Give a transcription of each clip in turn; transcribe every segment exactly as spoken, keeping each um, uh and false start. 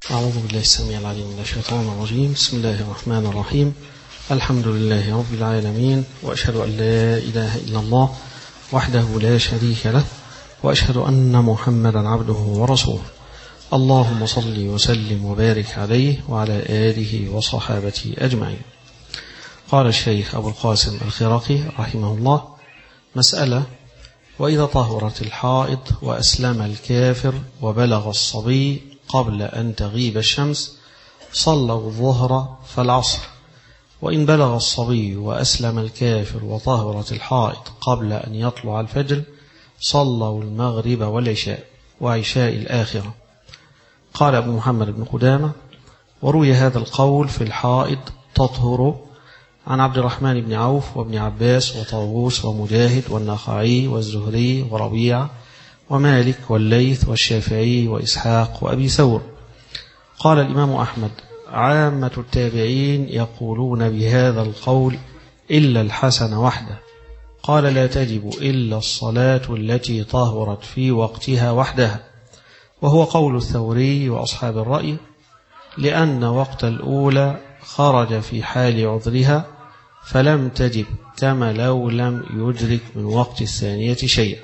أعوذ بالله السميع العليم من الشيطان الرجيم. بسم الله الرحمن الرحيم. الحمد لله رب العالمين، وأشهد أن لا إله إلا الله وحده لا شريك له، وأشهد أن محمدا عبده ورسوله. اللهم صل وسلم وبارك عليه وعلى آله وصحابته أجمعين. قال الشيخ أبو القاسم الخراقي رحمه الله: مسألة: وإذا طهرت الحائض وأسلم الكافر وبلغ الصبي قبل أن تغيب الشمس صلوا الظهر فالعصر، وإن بلغ الصبي وأسلم الكافر وطهرت الحائض قبل أن يطلع الفجر صلوا المغرب والعشاء وعشاء الآخرة. قال أبو محمد بن قدامة: وروي هذا القول في الحائض تطهر عن عبد الرحمن بن عوف وابن عباس وطاووس ومجاهد والنخعي والزهري وربيع ومالك والليث والشافعي وإسحاق وأبي ثور. قال الإمام أحمد: عامة التابعين يقولون بهذا القول إلا الحسن وحده. قال: لا تجب إلا الصلاة التي طهرت في وقتها وحدها، وهو قول الثوري وأصحاب الرأي، لأن وقت الأولى خرج في حال عذرها فلم تجب، كما لو لم يدرك من وقت الثانية شيئا.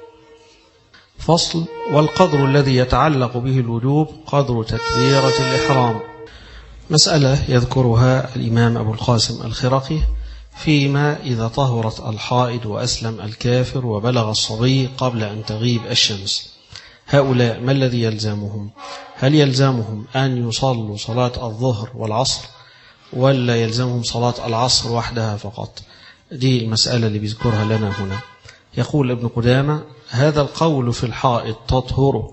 فصل: والقدر الذي يتعلق به الوجوب قدر تكبيرة الإحرام. مسألة يذكرها الإمام أبو القاسم الخراقي فيما إذا طهرت الحائض وأسلم الكافر وبلغ الصبي قبل أن تغيب الشمس. هؤلاء ما الذي يلزمهم؟ هل يلزمهم أن يصلوا صلاة الظهر والعصر، ولا يلزمهم صلاة العصر وحدها فقط؟ دي المسألة اللي بيذكرها لنا هنا. يقول ابن قدامة: هذا القول في الحائض تطهر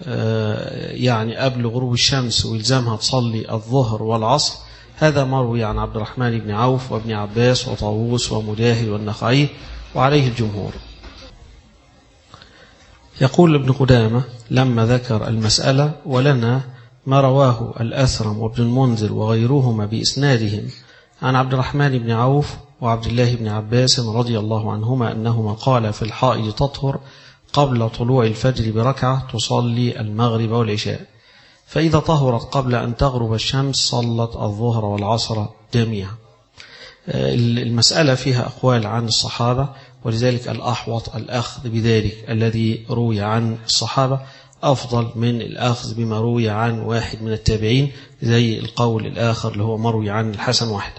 يعني قبل غروب الشمس ويلزمها تصلي الظهر والعصر، هذا مروي عن عبد الرحمن بن عوف وابن عباس وطاووس ومجاهد والنخعي، وعليه الجمهور. يقول ابن قدامة لما ذكر المسألة: ولنا ما رواه الأثرم وابن المنذر وغيرهما بإسنادهم عن عبد الرحمن بن عوف وعبد الله بن عباس رضي الله عنهما أنهما قال في الحائض تطهر قبل طلوع الفجر بركعة تصلي المغرب والعشاء، فإذا طهرت قبل أن تغرب الشمس صلت الظهر والعصر جميعا. المسألة فيها أقوال عن الصحابة، ولذلك الأحوط الأخذ بذلك الذي روي عن الصحابة أفضل من الأخذ بما روي عن واحد من التابعين، زي القول الآخر اللي هو مروي عن الحسن واحد.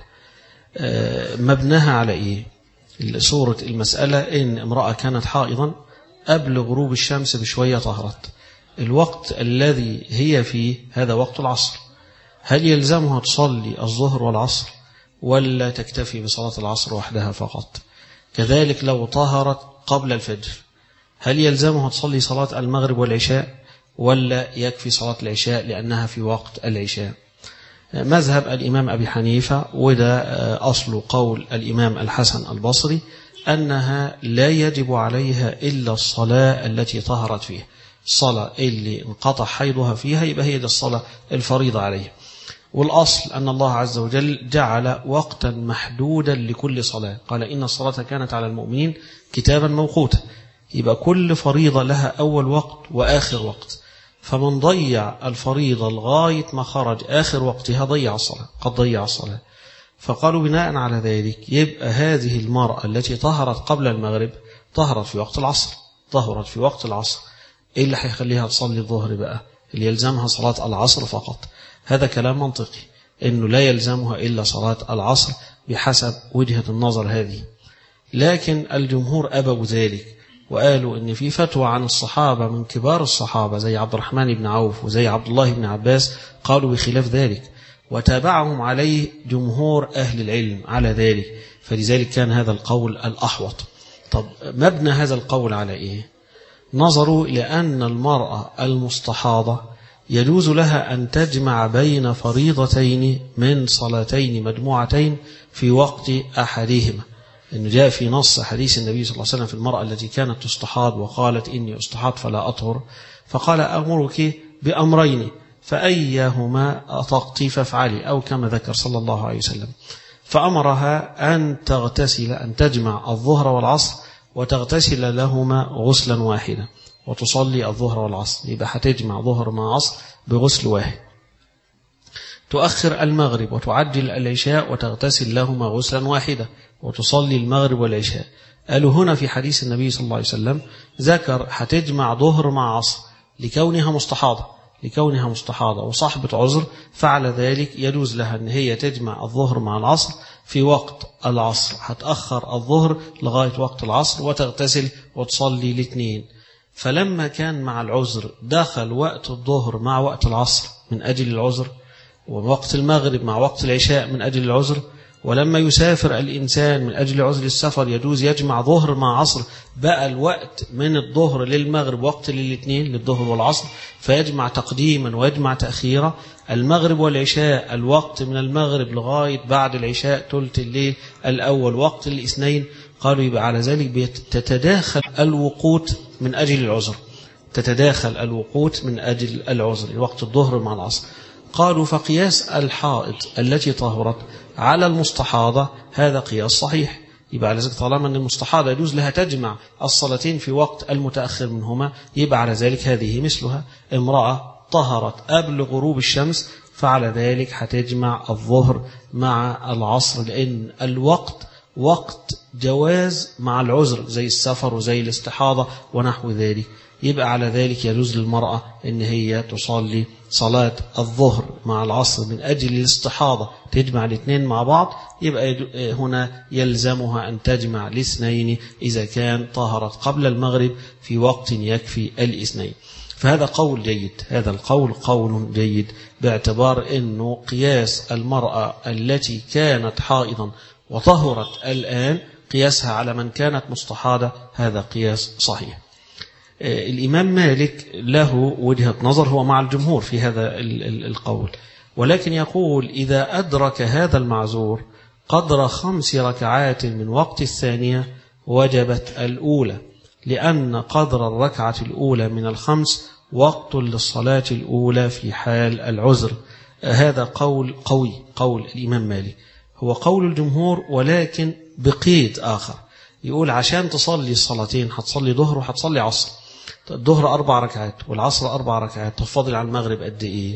مبناها على إيه؟ صورة المسألة إن امرأة كانت حائضا قبل غروب الشمس بشوية طهرت، الوقت الذي هي فيه هذا وقت العصر، هل يلزمها تصلي الظهر والعصر ولا تكتفي بصلاة العصر وحدها فقط؟ كذلك لو طهرت قبل الفجر، هل يلزمها تصلي صلاة المغرب والعشاء ولا يكفي صلاة العشاء لأنها في وقت العشاء؟ مذهب الإمام أبي حنيفة، وده أصل قول الإمام الحسن البصري، أنها لا يجب عليها إلا الصلاة التي طهرت فيها. الصلاة اللي انقطع حيضها فيها يبقى هي دي الصلاة الفريضة عليها. والأصل أن الله عز وجل جعل وقتا محدودا لكل صلاة، قال: إن الصلاة كانت على المؤمنين كتابا موقوتا. يبقى كل فريضة لها أول وقت وآخر وقت، فمن ضيع الفريضة لغاية ما خرج آخر وقتها ضيع الصلاة، قد ضيع الصلاة. فقالوا بناء على ذلك يبقى هذه المرأة التي طهرت قبل المغرب طهرت في وقت العصر، طهرت في وقت العصر، إيه اللي هيخليها تصلي الظهر بقى؟ اللي يلزمها صلاة العصر فقط. هذا كلام منطقي، إنه لا يلزمها إلا صلاة العصر بحسب وجهة النظر هذه. لكن الجمهور أبوا ذلك، وقالوا إن في فتوى عن الصحابة من كبار الصحابة زي عبد الرحمن بن عوف وزي عبد الله بن عباس قالوا بخلاف ذلك، وتابعهم عليه جمهور أهل العلم على ذلك، فلذلك كان هذا القول الأحوط. طب مبنى هذا القول على إيه؟ نظروا إلى أن المرأة المستحاضة يجوز لها أن تجمع بين فريضتين من صلاتين مجموعتين في وقت أحدهما، إنه جاء في نص حديث النبي صلى الله عليه وسلم في المرأة التي كانت تستحاض وقالت: إني أستحاض فلا أطهر، فقال: أمرك بأمرين فأيهما أطقت فافعلي، أو كما ذكر صلى الله عليه وسلم. فأمرها أن تغتسل، أن تجمع الظهر والعصر وتغتسل لهما غسلا واحدا وتصلي الظهر والعصر، يبقى هتجمع ظهر مع عصر بغسل واحد. تؤخر المغرب وتعجل العشاء وتغتسل لهما غسلا واحدة وتصلي المغرب والعشاء. قالوا هنا في حديث النبي صلى الله عليه وسلم ذكر هتجمع ظهر مع عصر لكونها مستحاضة لكونها مستحاضة وصاحبة عذر، فعلى ذلك يجوز لها أن هي تجمع الظهر مع العصر في وقت العصر، هتأخر الظهر لغاية وقت العصر وتغتسل وتصلي الاثنين. فلما كان مع العذر دخل وقت الظهر مع وقت العصر من أجل العذر، ووقت المغرب مع وقت العشاء من أجل العذر، ولما يسافر الإنسان من أجل عذر السفر يجوز يجمع ظهر مع عصر، بقى الوقت من الظهر للمغرب وقت للاثنين للظهر والعصر، فيجمع تقديما ويجمع تأخيرا. المغرب والعشاء الوقت من المغرب لغاية بعد العشاء ثلث الليل الأول وقت الاثنين. قالوا يبقى على ذلك تتداخل الوقوت من أجل العذر تتداخل الوقوت من أجل العذر وقت الظهر مع العصر. قالوا فقياس الحائض التي طهرت على المستحاضة هذا قياس صحيح. يبقى على ذلك طالما أن المستحاضة يجوز لها تجمع الصلاتين في وقت المتأخر منهما، يبقى على ذلك هذه مثلها امرأة طهرت قبل غروب الشمس، فعلى ذلك هتجمع الظهر مع العصر، لأن الوقت وقت جواز مع العذر زي السفر وزي الاستحاضة ونحو ذلك. يبقى على ذلك يجوز للمرأة أن هي تصلي صلاة الظهر مع العصر من أجل الاستحاضة، تجمع الاثنين مع بعض. يبقى هنا يلزمها أن تجمع الاثنين إذا كان طهرت قبل المغرب في وقت يكفي الاثنين. فهذا قول جيد هذا القول قول جيد باعتبار أنه قياس المرأة التي كانت حائضا وطهرت الآن قياسها على من كانت مستحاضة، هذا قياس صحيح. الإمام مالك له وجهة نظر هو مع الجمهور في هذا القول، ولكن يقول إذا أدرك هذا المعذور قدر خمس ركعات من وقت الثانية وجبت الأولى، لأن قدر الركعة الأولى من الخمس وقت للصلاة الأولى في حال العذر. هذا قول قوي قول الإمام مالك، هو قول الجمهور ولكن بقيد آخر، يقول عشان تصلي الصلاتين هتصلي ظهر وهتصلي عصر، الظهر أربع ركعات والعصر أربع ركعات، تفضل على المغرب قد إيه؟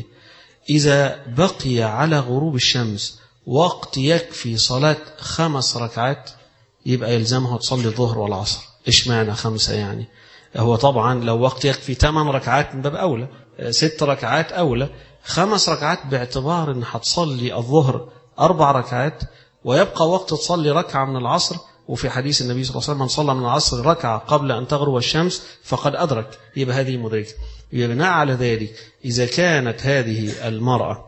إذا بقي على غروب الشمس وقت يكفي صلاة خمس ركعات يبقى يلزمها تصلي الظهر والعصر. إيش معنى خمسة يعني؟ هو طبعا لو وقت يكفي ثمان ركعات من باب أولى، ست ركعات أولى، خمس ركعات باعتبار أن هتصلي الظهر أربع ركعات ويبقى وقت تصلي ركعة من العصر. وفي حديث النبي صلى الله عليه وسلم من صلى من العصر ركعة قبل أن تغرب الشمس فقد أدرك، يبقى هذه مدركة. بناء على ذلك إذا كانت هذه المرأة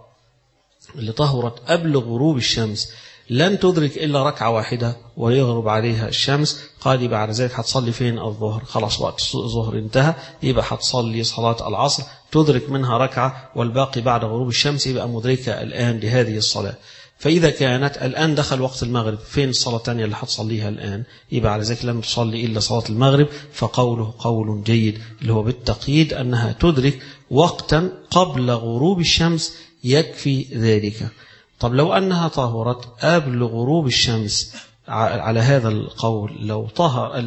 اللي طهرت قبل غروب الشمس لن تدرك إلا ركعة واحدة ويغرب عليها الشمس، قال يبقى على ذلك هتصلي فين الظهر؟ خلاص وقت الظهر انتهى، يبقى هتصلي صلاة العصر تدرك منها ركعة والباقي بعد غروب الشمس، يبقى مدركة الآن لهذه الصلاة. فإذا كانت الآن دخل وقت المغرب، فين الصلاة الثانية اللي هتصليها الآن؟ يبقى على ذلك لم تصلي إلا صلاة المغرب. فقوله قول جيد اللي هو بالتقييد أنها تدرك وقتا قبل غروب الشمس يكفي ذلك. طب لو أنها طهرت قبل غروب الشمس على هذا القول، لو طهر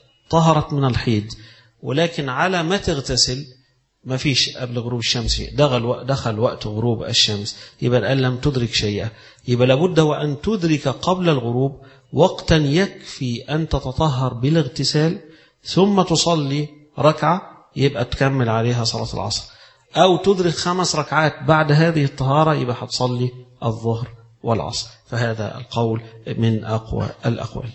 طهرت من الحيض ولكن على ما تغتسل ما فيش قبل غروب الشمس، دخل دخل وقت غروب الشمس، يبقى الآن لم تدرك شيئا. يبقى لابد وأن تدرك قبل الغروب وقتا يكفي أن تتطهر بالاغتسال ثم تصلي ركعة يبقى تكمل عليها صلاة العصر، أو تدرك خمس ركعات بعد هذه الطهارة يبقى هتصلي الظهر والعصر. فهذا القول من أقوى الأقوال.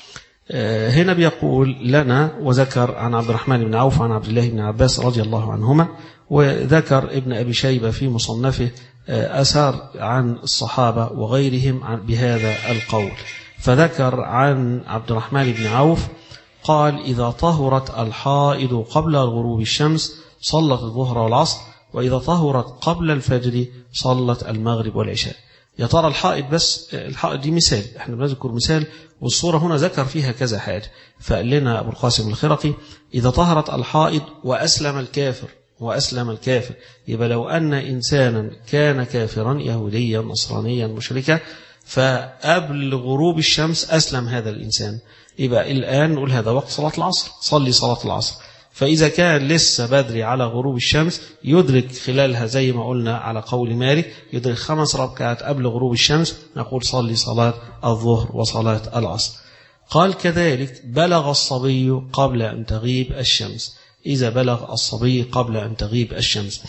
هنا بيقول لنا وذكر عن عبد الرحمن بن عوف عن عبد الله بن عباس رضي الله عنهما، وذكر ابن أبي شيبة في مصنفه أثار عن الصحابة وغيرهم بهذا القول. فذكر عن عبد الرحمن بن عوف قال إذا طهرت الحائض قبل غروب الشمس صلت الظهر والعصر، وإذا طهرت قبل الفجر صلت المغرب والعشاء. يا ترى الحائض بس؟ الحائض دي مثال، احنا بنذكر مثال، والصورة هنا ذكر فيها كذا حاجة. فقال لنا أبو القاسم الخرقي إذا طهرت الحائض وأسلم الكافر وأسلم الكافر، يبقى لو أن إنسانا كان كافرا يهوديا نصرانيا مشركا فقبل غروب الشمس أسلم هذا الإنسان، يبقى الآن نقول هذا وقت صلاة العصر، صلي صلاة العصر. فإذا كان لسه بدري على غروب الشمس يدرك خلالها زي ما قلنا على قول مالك يدرك خمس ركعات قبل غروب الشمس، نقول صلي صلاة الظهر وصلاة العصر. قال كذلك بلغ الصبي قبل أن تغيب الشمس، إذا بلغ الصبي قبل أن تغيب الشمس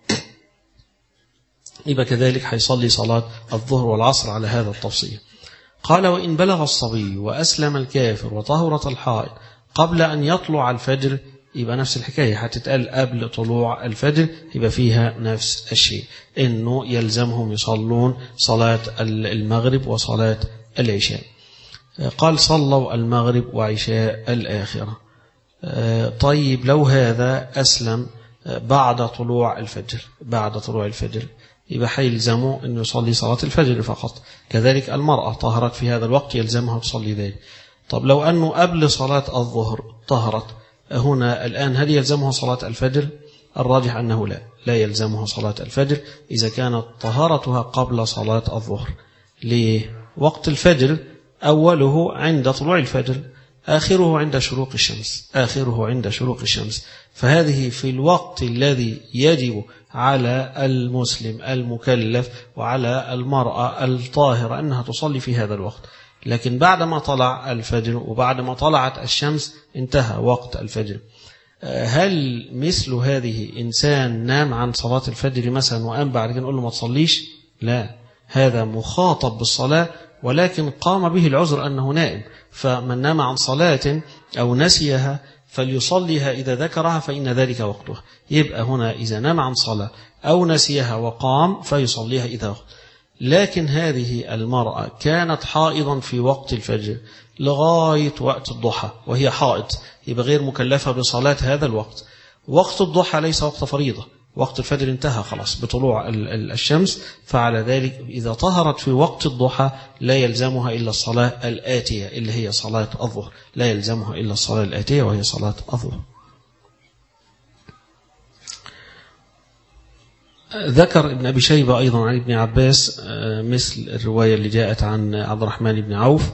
يبقى كذلك هيصلي صلاة الظهر والعصر على هذا التفصيل. قال وإن بلغ الصبي وأسلم الكافر وطهرت الحائض قبل أن يطلع الفجر يبقى نفس الحكاية، هتتقال قبل طلوع الفجر، يبقى فيها نفس الشيء، إنه يلزمهم يصلون صلاة المغرب وصلاة العشاء. قال صلوا المغرب وعشاء الآخرة. طيب لو هذا أسلم بعد طلوع الفجر، بعد طلوع الفجر يبقى هيلزمه أن يصلي صلاة الفجر فقط. كذلك المرأة طهرت في هذا الوقت يلزمها تصلي ذلك. طب لو أنه قبل صلاة الظهر طهرت هنا الآن هل يلزمها صلاة الفجر؟ الراجح أنه لا لا يلزمها صلاة الفجر إذا كانت طهارتها قبل صلاة الظهر. ليه؟ وقت الفجر أوله عند طلوع الفجر، آخره عند شروق الشمس، آخره عند شروق الشمس. فهذه في الوقت الذي يجب على المسلم المكلف وعلى المرأة الطاهرة أنها تصلي في هذا الوقت. لكن بعدما طلع الفجر وبعدما طلعت الشمس انتهى وقت الفجر. هل مثل هذه إنسان نام عن صلاة الفجر مثلا وقام بعد كده نقول له ما تصليش؟ لا، هذا مخاطب بالصلاة ولكن قام به العذر أنه نائم. فمن نام عن صلاة أو نسيها فليصليها إذا ذكرها فإن ذلك وقتها. يبقى هنا إذا نام عن صلاة أو نسيها وقام فيصليها إذا وقت. لكن هذه المرأة كانت حائضا في وقت الفجر لغاية وقت الضحى وهي حائض، يبقى غير مكلفة بصلاة هذا الوقت. وقت الضحى ليس وقت فريضة، وقت الفجر انتهى خلاص بطلوع الشمس، فعلى ذلك إذا طهرت في وقت الضحى لا يلزمها إلا الصلاة الآتية اللي هي صلاة الظهر، لا يلزمها إلا الصلاة الآتية وهي صلاة الظهر. ذكر ابن أبي شيبة أيضا عن ابن عباس مثل الرواية اللي جاءت عن عبد الرحمن بن عوف،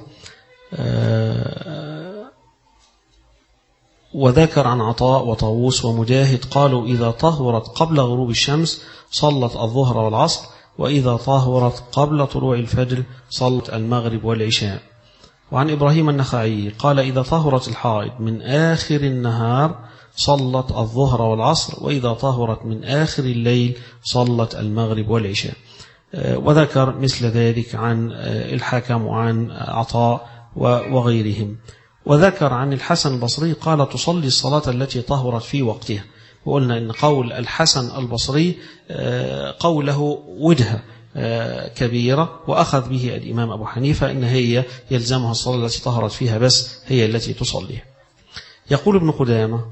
وذكر عن عطاء وطاووس ومجاهد قالوا إذا طهرت قبل غروب الشمس صلت الظهر والعصر، وإذا طهرت قبل طلوع الفجر صلت المغرب والعشاء. وعن إبراهيم النخعي قال إذا طهرت الحائض من آخر النهار صلت الظهر والعصر، وإذا طهرت من آخر الليل صلت المغرب والعشاء. وذكر مثل ذلك عن الحكم وعن عطاء وغيرهم. وذكر عن الحسن البصري قال تصلي الصلاة التي طهرت في وقتها. وقلنا إن قول الحسن البصري قوله وجهة كبيرة وأخذ به الإمام أبو حنيفة إن هي يلزمها الصلاة التي طهرت فيها بس هي التي تصليها. يقول ابن قدامة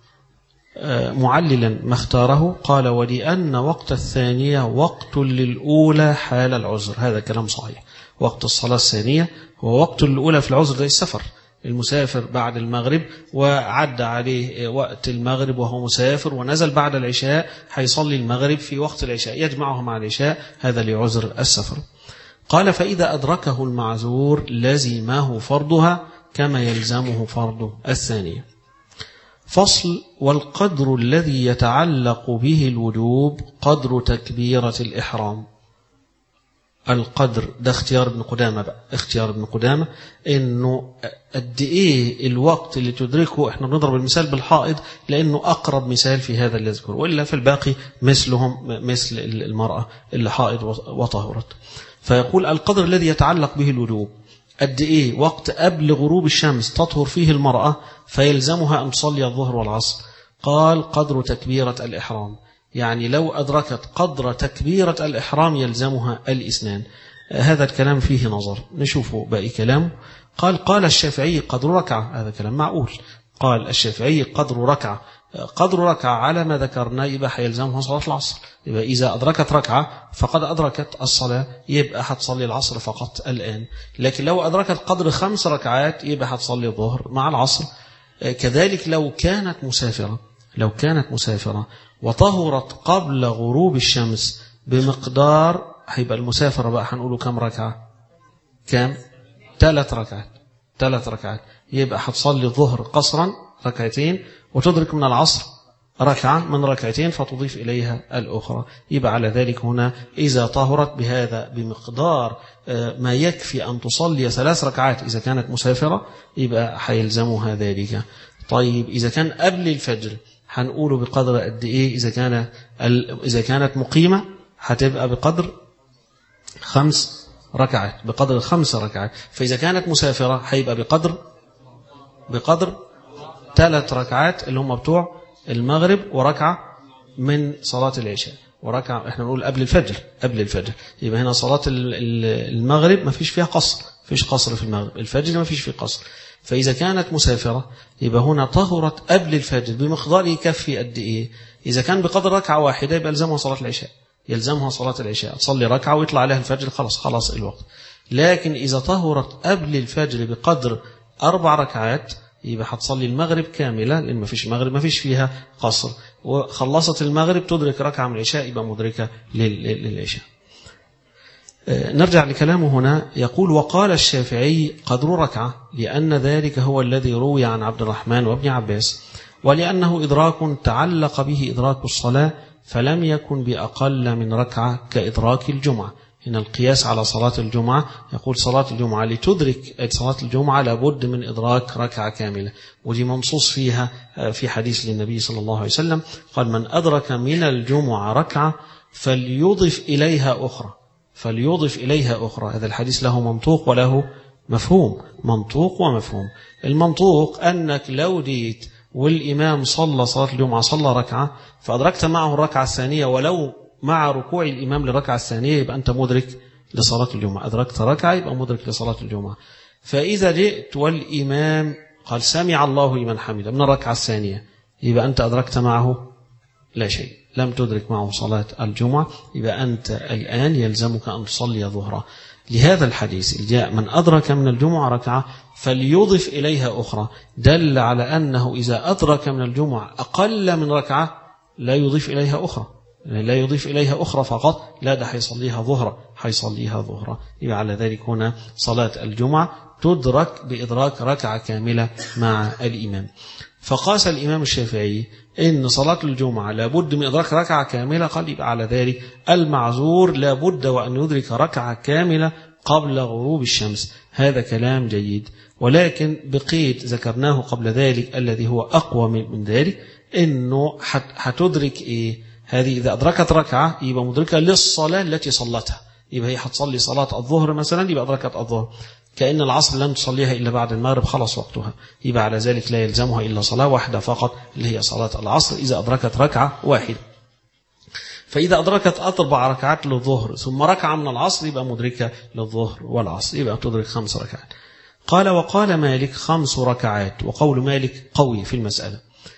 معللا ما اختاره قال ولأن وقت الثانية وقت للأولى حال العذر. هذا كلام صحيح، وقت الصلاة الثانية هو وقت الأولى في العذر زي السفر. المسافر بعد المغرب وعد عليه وقت المغرب وهو مسافر ونزل بعد العشاء هيصلي المغرب في وقت العشاء يجمعه مع العشاء، هذا لعذر السفر. قال فإذا أدركه المعذور لزمه فرضها كما يلزمه فرض الثانية. فصل والقدر الذي يتعلق به الوجوب قدر تكبيرة الإحرام. القدر ده اختيار ابن قدامة بقى، اختيار ابن قدامة انه قد ايه الوقت اللي تدركه. احنا بنضرب المثال بالحائض لانه اقرب مثال في هذا اللي اذكره، والا في الباقي مثلهم مثل المرأة اللي حائض وطهرت. فيقول القدر الذي يتعلق به الوجوب قد ايه وقت قبل غروب الشمس تطهر فيه المرأة فيلزمها ان تصلي الظهر والعصر. قال قدر تكبيرة الإحرام، يعني لو أدركت قدر تكبيرة الإحرام يلزمها الإسنان. هذا الكلام فيه نظر، نشوفه باقي كلامه. قال قال الشافعي قدر ركعة، هذا كلام معقول. قال الشافعي قدر ركعة، قدر ركعة على ما ذكرنا يبقى هيلزمها صلاة العصر. يبقى إذا أدركت ركعة فقد أدركت الصلاة، يبقى هتصلي العصر فقط الآن. لكن لو أدركت قدر خمس ركعات يبقى هتصلي الظهر مع العصر. كذلك لو كانت مسافرة، لو كانت مسافرة وطهرت قبل غروب الشمس بمقدار، هيبقى المسافرة بقى هنقوله كم ركعة؟ كم؟ ثلاث ركعات، ثلاث ركعات. يبقى هتصلي الظهر قصرا ركعتين وتدرك من العصر ركعة من ركعتين فتضيف إليها الأخرى. يبقى على ذلك هنا إذا طهرت بهذا بمقدار ما يكفي أن تصلي ثلاث ركعات إذا كانت مسافرة يبقى حيلزمها ذلك. طيب إذا كان قبل الفجر هنقوله بقدر قد إيه؟ إذا كان إذا كانت مقيمة هتبقى بقدر خمس ركعات بقدر خمس ركعات. فإذا كانت مسافرة هيبقى بقدر بقدر ثلاث ركعات اللي هم بتوع المغرب وركعة من صلاة العشاء وركعة احنا نقول قبل الفجر قبل الفجر. يبقى هنا صلاة المغرب ما فيش فيها قصر، فيش قصر في المغرب. الفجر ما فيش فيه قصر. فإذا كانت مسافرة يبقى هنا طهرت قبل الفجر بمقدار يكفي قد إيه؟ إذا كان بقدر ركعة واحدة يبقى يلزمها صلاة العشاء، يلزمها صلاة العشاء، تصلي ركعة ويطلع عليها الفجر خلاص خلاص الوقت. لكن إذا طهرت قبل الفجر بقدر أربع ركعات يبقى هتصلي المغرب كاملة لأن ما فيش المغرب ما فيش فيها قصر، وخلصت المغرب تدرك ركعة من العشاء يبقى مدركة للعشاء. نرجع لكلامه هنا. يقول وقال الشافعي قدر ركعة لأن ذلك هو الذي روي عن عبد الرحمن وابن عباس، ولأنه إدراك تعلق به إدراك الصلاة فلم يكن بأقل من ركعة كإدراك الجمعة. هنا القياس على صلاة الجمعة. يقول صلاة الجمعة لتدرك صلاة الجمعة لابد من إدراك ركعة كاملة، ودي منصوص فيها في حديث للنبي صلى الله عليه وسلم قال من أدرك من الجمعة ركعة فليضف إليها أخرى فليضف إليها أخرى. هذا الحديث له منطوق وله مفهوم، منطوق ومفهوم. المنطوق أنك لو ديت والإمام صلى صلاة الجمعة صلى ركعة فأدركت معه الركعة الثانية ولو مع ركوع الإمام للركعة الثانية يبقى أنت مدرك لصلاة الجمعة. أدركت ركعة يبقى مدرك لصلاة الجمعة. فإذا جئت والإمام قال سمع الله لمن حمده من الركعة الثانية يبقى أنت أدركت معه لا شيء، لم تدرك معه صلاة الجمعة، يبقى أنت الآن يلزمك أن تصلي ظهرا. لهذا الحديث جاء من أدرك من الجمعة ركعة فليضف إليها أخرى، دل على أنه إذا أدرك من الجمعة أقل من ركعة لا يضيف إليها أخرى، لا يضيف إليها أخرى فقط، لا ده حيصليها ظهرا حيصليها ظهرا. يبقى على ذلك هنا صلاة الجمعة تدرك بإدراك ركعة كاملة مع الإمام. فقاس الإمام الشافعي إن صلاة الجمعة لابد من إدراك ركعة كاملة، قال يبقى على ذلك المعذور لابد وأن يدرك ركعة كاملة قبل غروب الشمس. هذا كلام جيد، ولكن بقيت ذكرناه قبل ذلك الذي هو أقوى من ذلك، إنه هتدرك إيه هذه؟ إذا أدركت ركعة يبقى مدركة للصلاة التي صلتها، يبقى هي هتصلي صلاة الظهر مثلا يبقى أدركت الظهر، كأن العصر لن تصليها إلا بعد المغرب خلص وقتها، يبقى على ذلك لا يلزمها إلا صلاة واحدة فقط اللي هي صلاة العصر إذا أدركت ركعة واحدة. فإذا أدركت أربع ركعات للظهر ثم ركعة من العصر يبقى مدركة للظهر والعصر، يبقى تدرك خمس ركعات. قال وقال مالك خمس ركعات، وقول مالك قوي في المسألة.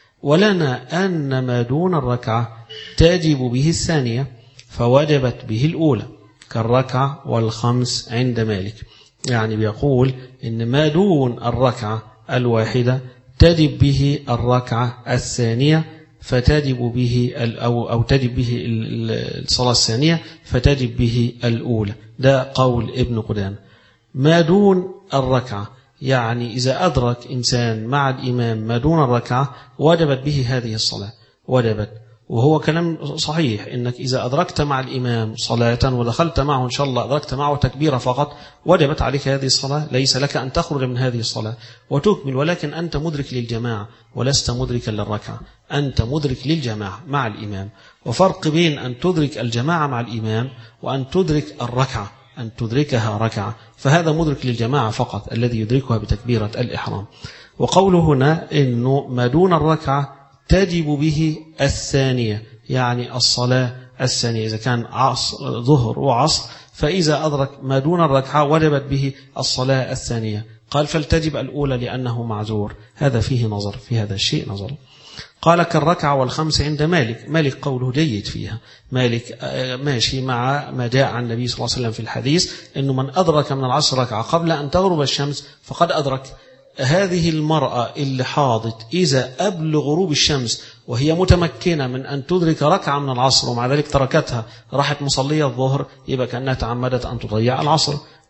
ولنا أن ما دون الركعة تجب به الثانية فوجبت به الأولى كالركعة والخمس عند مالك. يعني بيقول إن ما دون الركعة الواحدة تجب به الركعة الثانية فتجب به أو أو تجب به الصلاة الثانية فتجب به الأولى. ده قول ابن قدامة. ما دون الركعة يعني إذا أدرك إنسان مع الإمام ما دون الركعة وجبت به هذه الصلاة، وجبت. وهو كلام صحيح إنك إذا أدركت مع الإمام صلاة ودخلت معه إن شاء الله أدركت معه تكبيرة فقط وجبت عليك هذه الصلاة، ليس لك أن تخرج من هذه الصلاة وتكمل، ولكن أنت مدرك للجماعة ولست مدركا للركعة، أنت مدرك للجماعة مع الإمام. وفرق بين أن تدرك الجماعة مع الإمام وأن تدرك الركعة، أن تدركها ركعة، فهذا مدرك للجماعة فقط الذي يدركها بتكبيرة الإحرام. وقوله هنا إنه ما دون الركعة تجب به الثانية، يعني الصلاة الثانية إذا كان عصر ظهر وعصر، فإذا أدرك ما دون الركعة وجبت به الصلاة الثانية. قال فلتجب الأولى لأنه معذور. هذا فيه نظر، في هذا الشيء نظر. قال كالركعة والخمس عند مالك. مالك قوله جيد فيها، مالك ماشي مع ما جاء عن النبي صلى الله عليه وسلم في الحديث إنه من أدرك من العصر ركعة قبل أن تغرب الشمس فقد أدرك. هذه المرأة اللي حاضت إذا قبل غروب الشمس وهي متمكنة من أن تدرك ركعة من العصر ومع ذلك تركتها راحت مصلية الظهر، يبقى كأنها تعمدت أن تضيع العصر.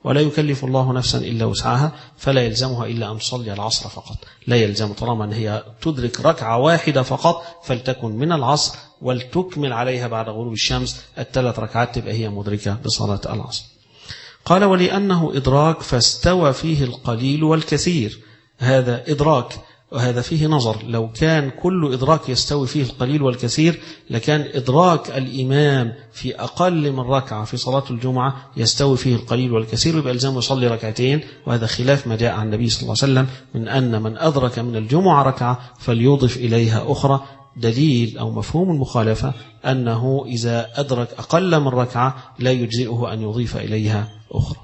ولا يكلف الله نفسا إلا وسعها، فلا يلزمها إلا أن تصلي العصر فقط. لا يلزم طالما أن هي تدرك ركعة واحدة فقط فلتكن من العصر، ولتكمل عليها بعد غروب الشمس الثلاث ركعات تبقى هي مدركة بصلاة العصر. قال ولأنه إدراك فاستوى فيه القليل والكثير. هذا إدراك وهذا فيه نظر، لو كان كل إدراك يستوي فيه القليل والكثير لكان إدراك الإمام في أقل من ركعة في صلاة الجمعة يستوي فيه القليل والكثير، يبقى إلزامه يصلي ركعتين، وهذا خلاف ما جاء عن النبي صلى الله عليه وسلم من أن من أدرك من الجمعة ركعة فليضف إليها أخرى. دليل أو مفهوم المخالفة أنه إذا أدرك أقل من ركعة لا يجزئه أن يضيف إليها أخرى.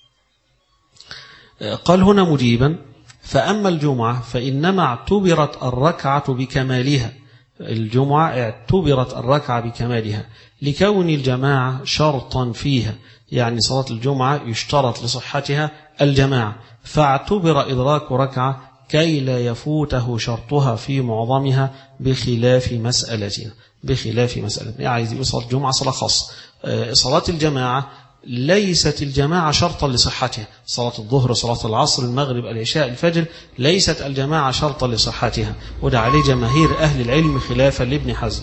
قال هنا مجيبا: فأما الجمعة فإنما اعتبرت الركعة بكمالها. الجمعة اعتبرت الركعة بكمالها لكون الجماعة شرطا فيها، يعني صلاة الجمعة يشترط لصحتها الجماعة، فاعتبر إدراك ركعة كي لا يفوته شرطها في معظمها بخلاف مسألتنا. بخلاف مسألتنا يعني عايز صلاة الجمعة صلاة خاصة. صلاة الجماعة ليست الجماعة شرطا لصحتها، صلاة الظهر صلاة العصر المغرب العشاء الفجر ليست الجماعة شرطا لصحتها، وده عليه جماهير أهل العلم خلافا لابن حزم.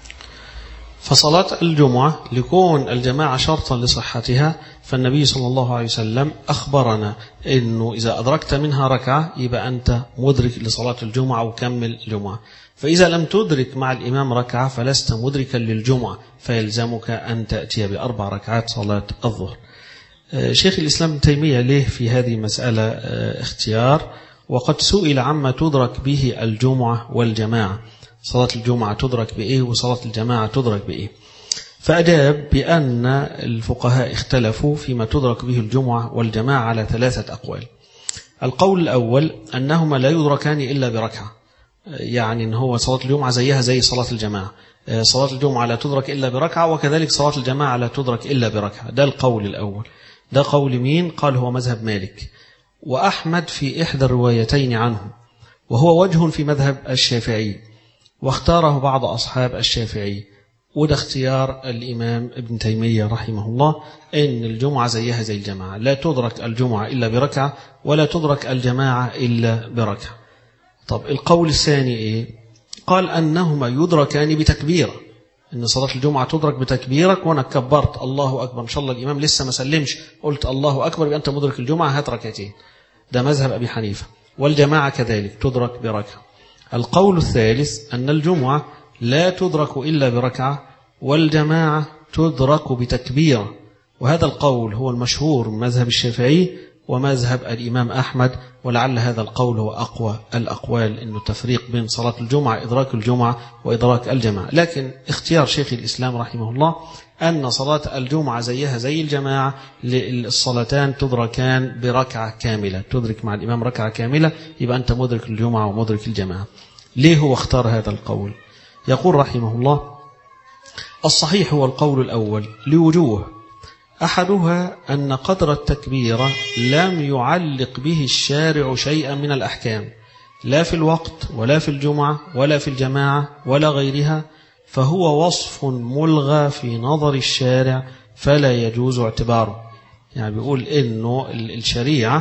فصلاة الجمعة لكون الجماعة شرطا لصحتها فالنبي صلى الله عليه وسلم أخبرنا أنه إذا أدركت منها ركعة يبقى أنت مدرك لصلاة الجمعة وكمل الجمعة، فإذا لم تدرك مع الإمام ركعة فلست مدركا للجمعة فيلزمك أن تأتي بأربع ركعات صلاة الظهر. شيخ الإسلام ابن تيمية له في هذه المسألة اختيار، وقد سئل عما تدرك به الجمعة والجماعة، صلاة الجمعة تدرك بإيه وصلاة الجماعة تدرك بإيه، فأجاب بأن الفقهاء اختلفوا فيما تدرك به الجمعة والجماعة على ثلاثة أقوال. القول الأول أنهما لا يدركان إلا بركعة، يعني أن هو صلاة الجمعة زيها زي صلاة الجماعة، صلاة الجمعة لا تدرك إلا بركعة وكذلك صلاة الجماعة لا تدرك إلا بركعة. ده القول الأول. ده قول مين؟ قال هو مذهب مالك وأحمد في إحدى الروايتين عنه، وهو وجه في مذهب الشافعي واختاره بعض أصحاب الشافعي، وده اختيار الإمام ابن تيمية رحمه الله، إن الجمعة زيها زي الجماعة، لا تدرك الجمعة إلا بركعة ولا تدرك الجماعة إلا بركعة. طب القول الثاني إيه؟ قال أنهما يدركان بتكبيرة، إن صلاة الجمعة تدرك بتكبيرك، وأنا كبرت الله أكبر إن شاء الله الإمام لسه ما سلمش قلت الله أكبر يبقى أنت مدرك الجمعة، هات ركعتين. ده مذهب أبي حنيفة. والجماعة كذلك تدرك بركعة. القول الثالث أن الجمعة لا تدرك إلا بركعة والجماعة تدرك بتكبيرة، وهذا القول هو المشهور من مذهب الشافعي ومذهب الإمام أحمد، ولعل هذا القول هو أقوى الأقوال، إنه تفريق بين صلاة الجمعة إدراك الجمعة وإدراك الجماعة. لكن اختيار شيخ الإسلام رحمه الله أن صلاة الجمعة زيها زي الجماعة، الصلاتان تدركان بركعة كاملة، تدرك مع الإمام ركعة كاملة يبقى أنت مدرك الجمعة ومدرك الجماعة. ليه هو اختار هذا القول؟ يقول رحمه الله: الصحيح هو القول الأول لوجوه، أحدها أن قدر التكبيرة لم يعلق به الشارع شيئا من الأحكام، لا في الوقت ولا في الجمعة ولا في الجماعة ولا غيرها، فهو وصف ملغى في نظر الشارع فلا يجوز اعتباره. يعني بيقول إنه الشريعة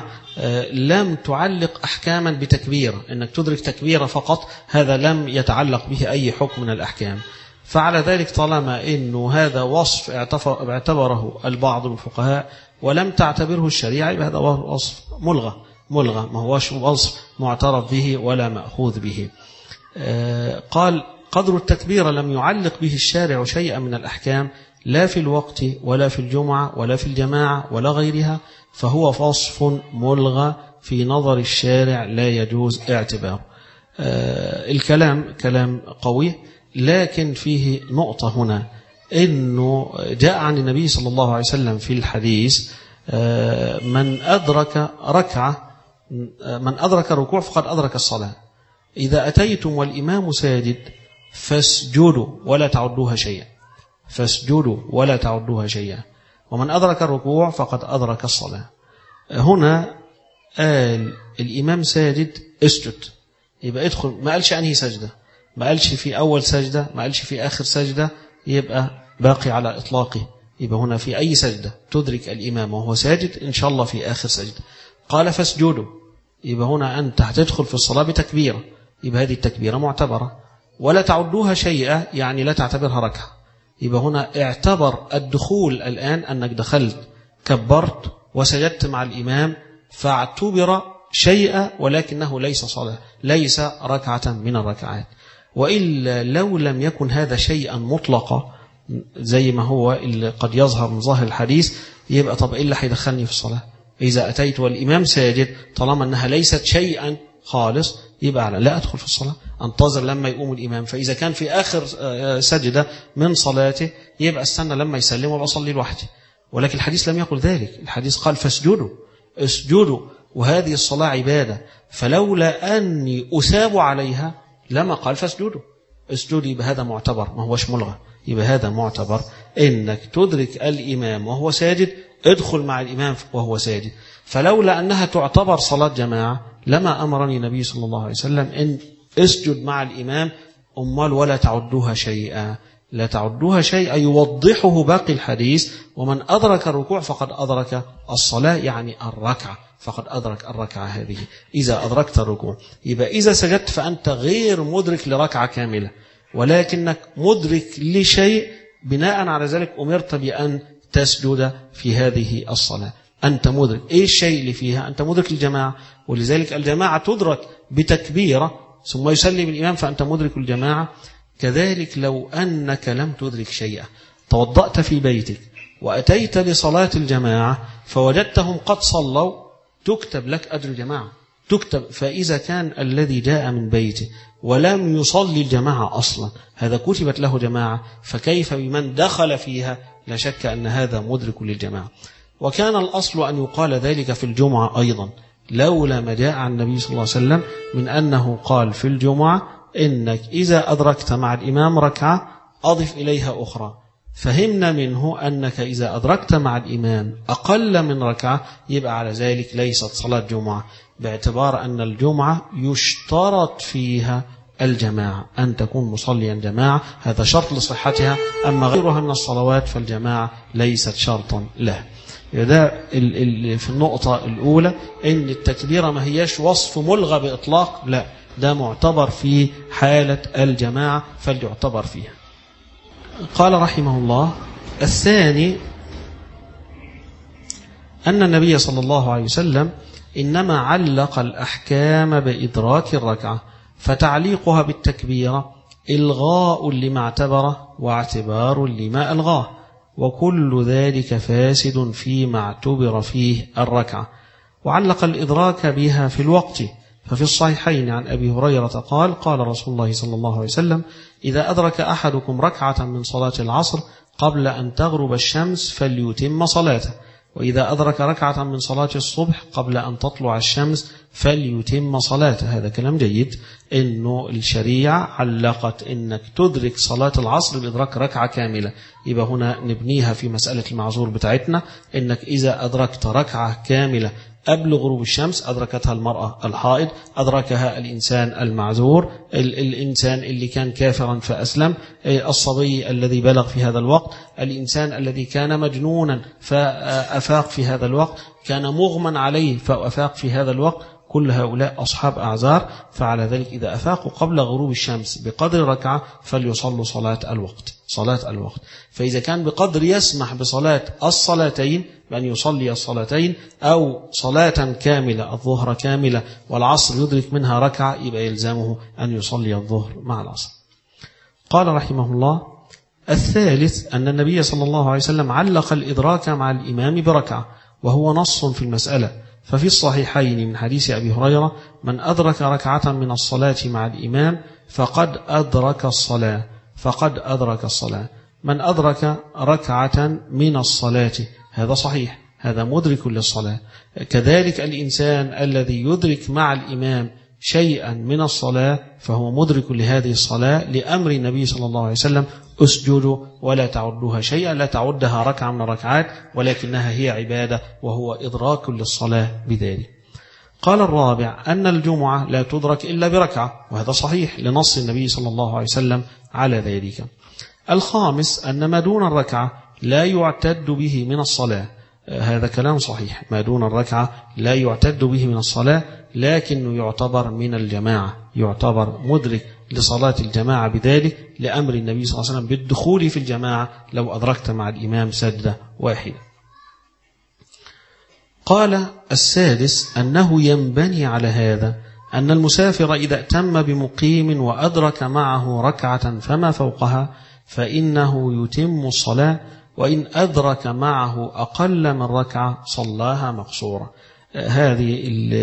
لم تعلق أحكاما بتكبيرة، إنك تدرك تكبيرة فقط، هذا لم يتعلق به أي حكم من الأحكام. فعلى ذلك طالما إنه هذا وصف اعتبره البعض من الفقهاء ولم تعتبره الشريعة يبقى هذا وصف ملغى ملغى ما هوش وصف معترف به ولا مأخوذ به. قال: قدر التكبير لم يعلق به الشارع شيئا من الأحكام، لا في الوقت ولا في الجمعة ولا في الجماعة ولا غيرها، فهو وصف ملغى في نظر الشارع لا يجوز اعتباره. الكلام كلام قوي، لكن فيه نقطة هنا، إنه جاء عن النبي صلى الله عليه وسلم في الحديث: من أدرك ركعة من أدرك ركوع فقد أدرك الصلاة، إذا أتيتم والإمام ساجد فاسجدوا ولا تعدوها شيئا، فاسجدوا ولا تعدوها شيئا، ومن أدرك الركوع فقد أدرك الصلاة. هنا قال الإمام ساجد اسجد، يبقى ادخل، ما قالش أنهي سجدة، ما قالش في أول سجدة، ما قالش في آخر سجدة، يبقى باقي على إطلاقه يبقى هنا في أي سجدة تدرك الإمام وهو ساجد إن شاء الله في آخر سجدة. قال فاسجدوا، يبقى هنا أنت هتدخل في الصلاة بتكبيرة، يبقى هذه التكبيرة معتبرة. ولا تعدوها شيئا يعني لا تعتبرها ركعة، يبقى هنا اعتبر الدخول الآن أنك دخلت كبرت وسجدت مع الإمام فاعتبر شيئا ولكنه ليس صلاة، ليس ركعة من الركعات. وإلا لو لم يكن هذا شيئا مطلقا زي ما هو اللي قد يظهر من ظاهر الحديث، يبقى طب إيه اللي هيدخلني في الصلاة؟ إذا أتيت والإمام ساجد طالما أنها ليست شيئا خالص يبقى على لا أدخل في الصلاة، أنتظر لما يقوم الإمام. فإذا كان في آخر سجدة من صلاته يبقى استنى لما يسلم وبصلي لوحدي. ولكن الحديث لم يقل ذلك، الحديث قال فاسجدوا، اسجدوا، وهذه الصلاة عبادة، فلولا أني أثاب عليها لما قال فاسجدوا. اسجدوا يبقى هذا معتبر، ما هوش ملغى، يبقى هذا معتبر إنك تدرك الإمام وهو ساجد ادخل مع الإمام وهو ساجد. فلولا أنها تعتبر صلاة جماعة لما أمرني النبي صلى الله عليه وسلم إن اسجد مع الإمام. أمال ولا تعدوها شيئا، لا تعدوها شيئا يوضحه باقي الحديث ومن أدرك الركوع فقد أدرك الصلاة، يعني الركعة فقد أدرك الركعة هذه إذا أدركت الركوع. يبقى إذا سجدت فأنت غير مدرك لركعة كاملة ولكنك مدرك لشيء، بناء على ذلك أمرت بأن تسجد في هذه الصلاة. أنت مدرك إيه الشيء اللي فيها؟ أنت مدرك الجماعة، ولذلك الجماعة تدرك بتكبيرة ثم يسلم الإمام فأنت مدرك الجماعة. كذلك لو أنك لم تدرك شيئا، توضأت في بيتك وأتيت لصلاة الجماعة فوجدتهم قد صلوا، تكتب لك أجر الجماعة، تكتب. فإذا كان الذي جاء من بيته ولم يصلي الجماعة أصلا هذا كتبت له جماعة، فكيف بمن دخل فيها؟ لا شك أن هذا مدرك للجماعة. وكان الأصل أن يقال ذلك في الجمعة أيضا، لولا ما جاء عن النبي صلى الله عليه وسلم من أنه قال في الجمعة إنك إذا أدركت مع الإمام ركعة أضف إليها أخرى. فهمنا منه أنك إذا أدركت مع الإمام أقل من ركعة يبقى على ذلك ليست صلاة جمعة، باعتبار أن الجمعة يشترط فيها الجماعة، أن تكون مصليا جماعة، هذا شرط لصحتها. أما غيرها من الصلوات فالجماعة ليست شرطا له. ده في النقطة الأولى إن التكبيرة ما هياش وصف ملغى بإطلاق، لا، ده معتبر في حالة الجماعة فليعتبر فيها. قال رحمه الله: الثاني أن النبي صلى الله عليه وسلم إنما علق الأحكام بإدراك الركعة، فتعليقها بالتكبيرة إلغاء لما اعتبره واعتبار لما ألغاه، وكل ذلك فاسد فيما اعتبر فيه الركعة. وعلق الإدراك بها في الوقت، ففي الصحيحين عن أبي هريرة قال: قال رسول الله صلى الله عليه وسلم: إذا أدرك أحدكم ركعة من صلاة العصر قبل أن تغرب الشمس فليتم صلاته، وإذا أدرك ركعة من صلاة الصبح قبل أن تطلع الشمس فليتم صلاته. هذا كلام جيد، إنه الشريعة علقت إنك تدرك صلاة العصر بإدراك ركعة كاملة. يبقى هنا نبنيها في مسألة المعذور بتاعتنا، إنك إذا أدركت ركعة كاملة قبل غروب الشمس، أدركتها المرأة الحائض، أدركها الإنسان المعذور، الإنسان اللي كان كافرا فأسلم، الصبي الذي بلغ في هذا الوقت، الإنسان الذي كان مجنونا فأفاق في هذا الوقت، كان مغمى عليه فأفاق في هذا الوقت، كل هؤلاء أصحاب أعذار. فعلى ذلك إذا أفاقوا قبل غروب الشمس بقدر ركعة فليصلوا صلاة الوقت صلاة الوقت. فإذا كان بقدر يسمح بصلاة الصلاتين بأن يصلي الصلاتين، أو صلاة كاملة الظهر كاملة والعصر يدرك منها ركعة، يبقى يلزمه أن يصلي الظهر مع العصر. قال رحمه الله: الثالث أن النبي صلى الله عليه وسلم علق الإدراك مع الإمام بركعة، وهو نص في المسألة. ففي الصحيحين من حديث أبي هريرة: من أدرك ركعة من الصلاة مع الإمام فقد أدرك الصلاة فقد أدرك الصلاة من أدرك ركعة من الصلاة، هذا صحيح، هذا مدرك للصلاة. كذلك الإنسان الذي يدرك مع الإمام شيئا من الصلاة فهو مدرك لهذه الصلاة، لأمر النبي صلى الله عليه وسلم: اسجدوا ولا تعدوها شيئا، لا تعدها ركعة من الركعات ولكنها هي عبادة، وهو إدراك للصلاة بذلك. قال الرابع أن الجمعة لا تدرك إلا بركعة، وهذا صحيح لنص النبي صلى الله عليه وسلم على ذلك. الخامس أن ما دون الركعة لا يعتد به من الصلاة. هذا كلام صحيح، ما دون الركعة لا يعتد به من الصلاة، لكنه يعتبر من الجماعة، يعتبر مدرك لصلاة الجماعة بذلك لأمر النبي صلى الله عليه وسلم بالدخول في الجماعة لو أدركت مع الإمام سجدة واحدة. قال السادس أنه ينبني على هذا أن المسافر إذا اتم بمقيم وأدرك معه ركعة فما فوقها فإنه يتم الصلاة، وإن أدرك معه أقل من ركعة صلاها مقصورة. هذه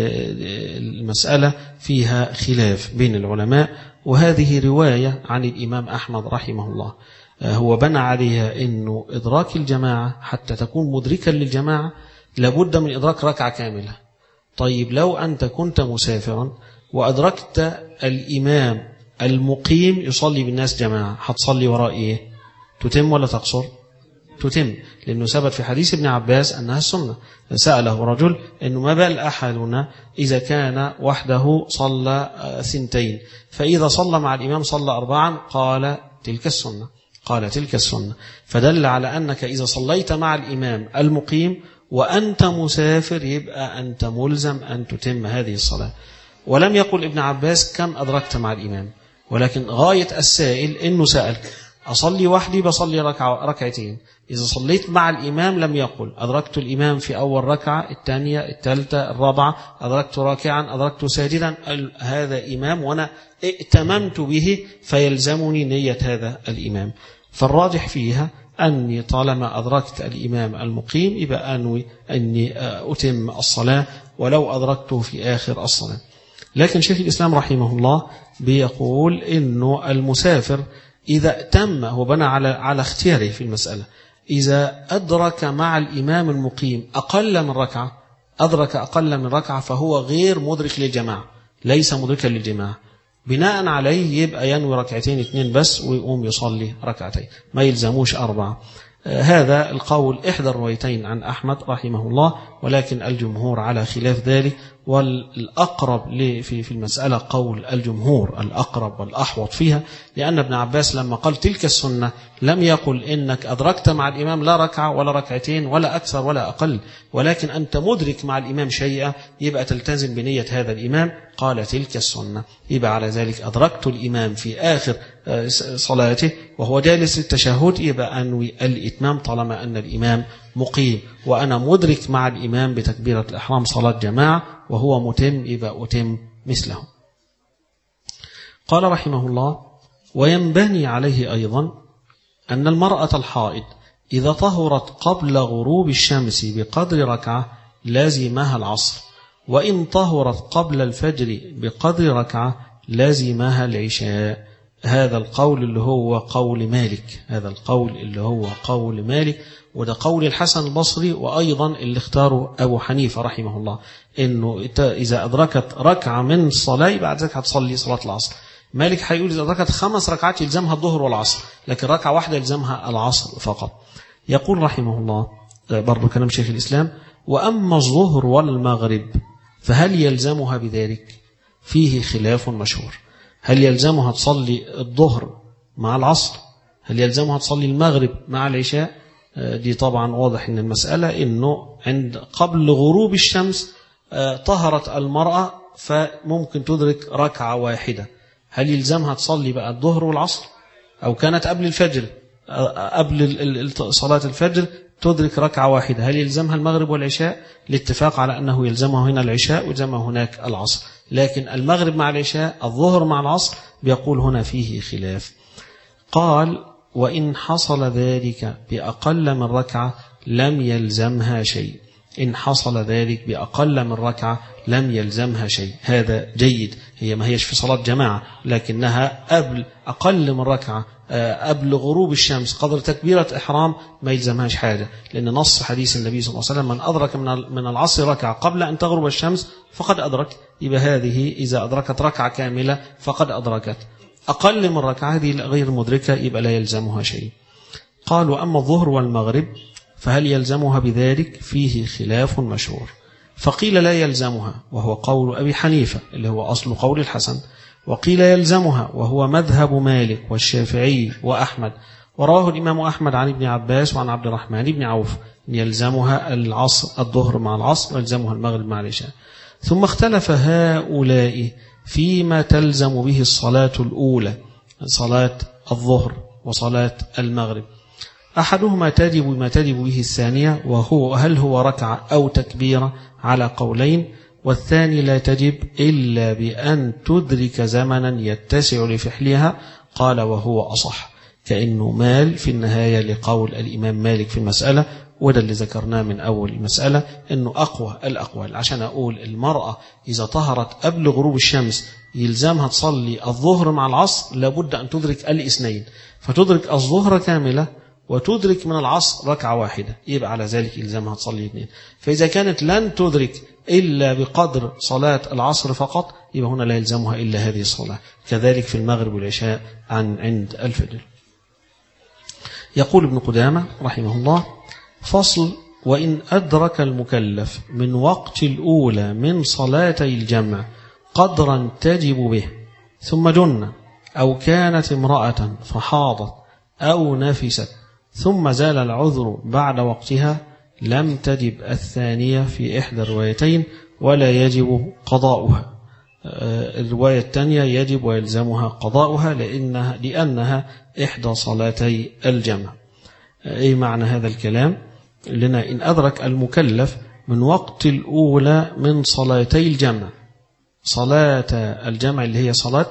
المسألة فيها خلاف بين العلماء، وهذه رواية عن الإمام أحمد رحمه الله، هو بنى عليها أنه إدراك الجماعة حتى تكون مدركا للجماعة لابد من إدراك ركعة كاملة. طيب لو أنت كنت مسافرا وأدركت الإمام المقيم يصلي بالناس جماعة، هتصلي وراء إيه؟ تتم ولا تقصر؟ تتم، لأنه ثبت في حديث ابن عباس أنها السنة. سأله رجل أنه ما بال أحدنا إذا كان وحده صلى ثنتين، فإذا صلى مع الإمام صلى أربعا، قال تلك السنة، قال تلك السنة، فدل على أنك إذا صليت مع الإمام المقيم وأنت مسافر يبقى أنت ملزم أن تتم هذه الصلاة. ولم يقل ابن عباس كم أدركت مع الإمام، ولكن غاية السائل إنه سأل أصلي وحدي بصلي ركعة ركعتين، إذا صليت مع الإمام لم يقل أدركت الإمام في أول ركعة، الثانية، الثالثة، الرابعة، أدركت راكعا، أدركت ساجدا، هذا إمام وأنا ائتممت به فيلزمني نية هذا الإمام. فالراجح فيها أني طالما أدركت الإمام المقيم يبقى أنوي أني أتم الصلاة ولو أدركته في آخر الصلاة. لكن شيخ الإسلام رحمه الله بيقول إنه المسافر إذا تم، هو بنى على على اختياره في المسألة، إذا أدرك مع الإمام المقيم أقل من ركعة، أدرك أقل من ركعة فهو غير مدرك للجماعة، ليس مدركا للجماعة، بناء عليه يبقى ينوي ركعتين اثنين بس ويقوم يصلي ركعتين، ما يلزموش أربعة. هذا القول إحدى الروايتين عن أحمد رحمه الله، ولكن الجمهور على خلاف ذلك، والأقرب في في المسألة قول الجمهور الأقرب والأحوط فيها، لأن ابن عباس لما قال تلك السنة لم يقل إنك أدركت مع الإمام لا ركعة ولا ركعتين ولا أكثر ولا أقل، ولكن أنت مدرك مع الإمام شيئا يبقى تلتزم بنية هذا الإمام، قال تلك السنة، يبقى على ذلك أدركت الإمام في آخر صلاته وهو جالس التشهد يبقى أنوي الإتمام طالما أن الإمام مقيم، وأنا مدرك مع الإمام بتكبيرة الإحرام صلاة جماعة وهو متم يبقى أتم مثله. قال رحمه الله: وينبني عليه أيضا أن المرأة الحائض إذا طهرت قبل غروب الشمس بقدر ركعة لازمها العصر، وإن طهرت قبل الفجر بقدر ركعة لازمها العشاء. هذا القول اللي هو قول مالك، هذا القول اللي هو قول مالك، وده قول الحسن البصري، وأيضا اللي اختاره أبو حنيفة رحمه الله، إنه إذا أدركت ركعة من الصلاة بعد ذلك هتصلي صلاة العصر. مالك هيقول إذا أدركت خمس ركعات يلزمها الظهر والعصر، لكن ركعة واحدة يلزمها العصر فقط. يقول رحمه الله برضو كلام شيخ الإسلام: وأما الظهر والمغرب فهل يلزمها بذلك؟ فيه خلاف مشهور، هل يلزمها تصلي الظهر مع العصر؟ هل يلزمها تصلي المغرب مع العشاء؟ دي طبعا واضح ان المسألة انه عند قبل غروب الشمس طهرت المرأة فممكن تدرك ركعة واحدة، هل يلزمها تصلي بقى الظهر والعصر؟ او كانت قبل الفجر، قبل صلاة الفجر تدرك ركعة واحدة، هل يلزمها المغرب والعشاء؟ الاتفاق على أنه يلزمها هنا العشاء ويلزمها هناك العصر، لكن المغرب مع العشاء، الظهر مع العصر، بيقول هنا فيه خلاف. قال: وإن حصل ذلك بأقل من ركعة لم يلزمها شيء، إن حصل ذلك بأقل من ركعة لم يلزمها شيء. هذا جيد، هي ما هيش في صلاة جماعة لكنها قبل أقل من ركعة، قبل غروب الشمس قدر تكبيرة إحرام ما يلزمهاش حاجة، لأن نص حديث النبي صلى الله عليه وسلم: من أدرك من العصر ركعة قبل أن تغرب الشمس فقد أدرك. يبقى هذه إذا أدركت ركعة كاملة فقد أدركت، أقل من ركعة هذه غير مدركة يبقى لا يلزمها شيء. قال: وأما الظهر والمغرب فهل يلزمها بذلك؟ فيه خلاف مشهور، فقيل لا يلزمها وهو قول أبي حنيفة اللي هو أصل قول الحسن، وقيل يلزمها وهو مذهب مالك والشافعي وأحمد، ورواه الإمام أحمد عن ابن عباس وعن عبد الرحمن بن عوف يلزمها العصر الظهر مع العصر ويلزمها المغرب مع العشاء. ثم اختلف هؤلاء فيما تلزم به الصلاة الأولى، صلاة الظهر وصلاة المغرب. أحدهما تجب ما تجب به الثانية، وهو هل هو ركعة أو تكبيرة على قولين، والثاني لا تجب إلا بأن تدرك زمنا يتسع لفعلها. قال وهو أصح، كأنه مال في النهاية لقول الإمام مالك في المسألة، وده اللي ذكرناه من أول المسألة أنه أقوى الأقوال. عشان أقول المرأة إذا طهرت قبل غروب الشمس يلزمها تصلي الظهر مع العصر، لابد أن تدرك الاثنين، فتدرك الظهر كاملة وتدرك من العصر ركعة واحدة، يبقى على ذلك يلزمها تصلي اثنين. فإذا كانت لن تدرك إلا بقدر صلاة العصر فقط، يبقى هنا لا يلزمها إلا هذه الصلاة. كذلك في المغرب والعشاء عن عند الفجر. يقول ابن قدامة رحمه الله: فصل: وإن أدرك المكلف من وقت الأولى من صلاتي الجمع قدرا تجب به، ثم جن أو كانت امرأة فحاضت أو نفست ثم زال العذر بعد وقتها، لم تجب الثانية في إحدى الروايتين ولا يجب قضاؤها. الرواية الثانية يجب ويلزمها قضاؤها لأنها, لأنها إحدى صلاتي الجمع. أي معنى هذا الكلام؟ لنا إن أدرك المكلف من وقت الأولى من صلاتي الجمع، صلاة الجمع اللي هي صلاة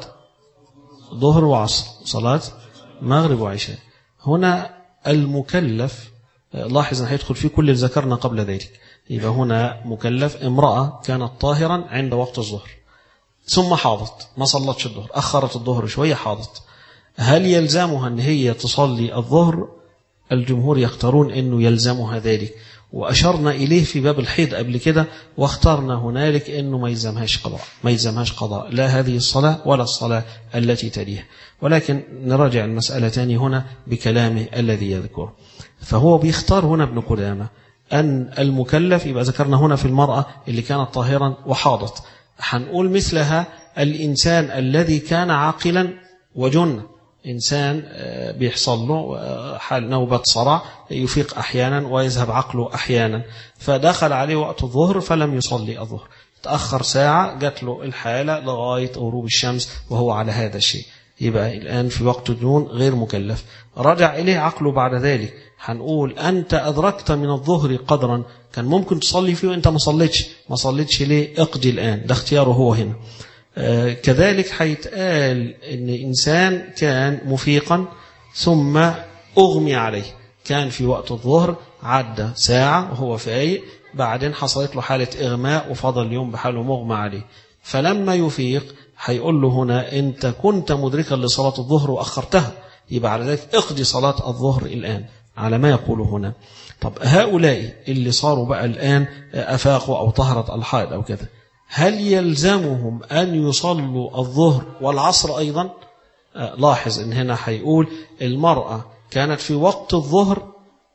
ظهر وعصر، صلاة مغرب وعشاء. هنا المكلف لاحظ أن هيدخل فيه كل اللي ذكرنا قبل ذلك. يبقى هنا مكلف امرأة كانت طاهرا عند وقت الظهر ثم حاضت، ما صلتش الظهر، أخرت الظهر شوية، حاضت. هل يلزمها أن هي تصلي الظهر؟ الجمهور يختارون أنه يلزمها ذلك، وأشرنا إليه في باب الحيض قبل كده، واخترنا هنالك أنه ما يلزمهاش قضاء، ما يلزمهاش قضاء لا هذه الصلاة ولا الصلاة التي تليها. ولكن نراجع المسألة تاني هنا بكلامه الذي يذكره. فهو بيختار هنا ابن قدامة أن المكلف، يبقى ذكرنا هنا في المرأة اللي كانت طاهرا وحاضت، هنقول مثلها الإنسان الذي كان عاقلا وجن، إنسان بيحصل له حال نوبة صرع، يفيق أحيانا ويذهب عقله أحيانا، فدخل عليه وقت الظهر فلم يصلي الظهر، تأخر ساعة جات له الحالة لغاية غروب الشمس وهو على هذا الشيء، يبقى الآن في وقت الجنون غير مكلف. رجع إليه عقله بعد ذلك، هنقول أنت أدركت من الظهر قدرا كان ممكن تصلي فيه وأنت ما صليتش، ما صليتش ليه؟ اقضي الآن، ده اختياره هو هنا. آه كذلك هيتقال إن إنسان كان مفيقا ثم أغمي عليه، كان في وقت الظهر عدى ساعة وهو فايق، بعدين حصلت له حالة إغماء وفضل اليوم بحاله مغمى عليه، فلما يفيق هيقول له هنا أنت كنت مدركا لصلاة الظهر وأخرتها، يبقى على ذلك اقضي صلاة الظهر الآن على ما يقوله هنا. طب هؤلاء اللي صاروا بقى الآن أفاقوا أو طهرت الحائض أو كذا، هل يلزمهم أن يصلوا الظهر والعصر أيضا؟ لاحظ إن هنا هيقول المرأة كانت في وقت الظهر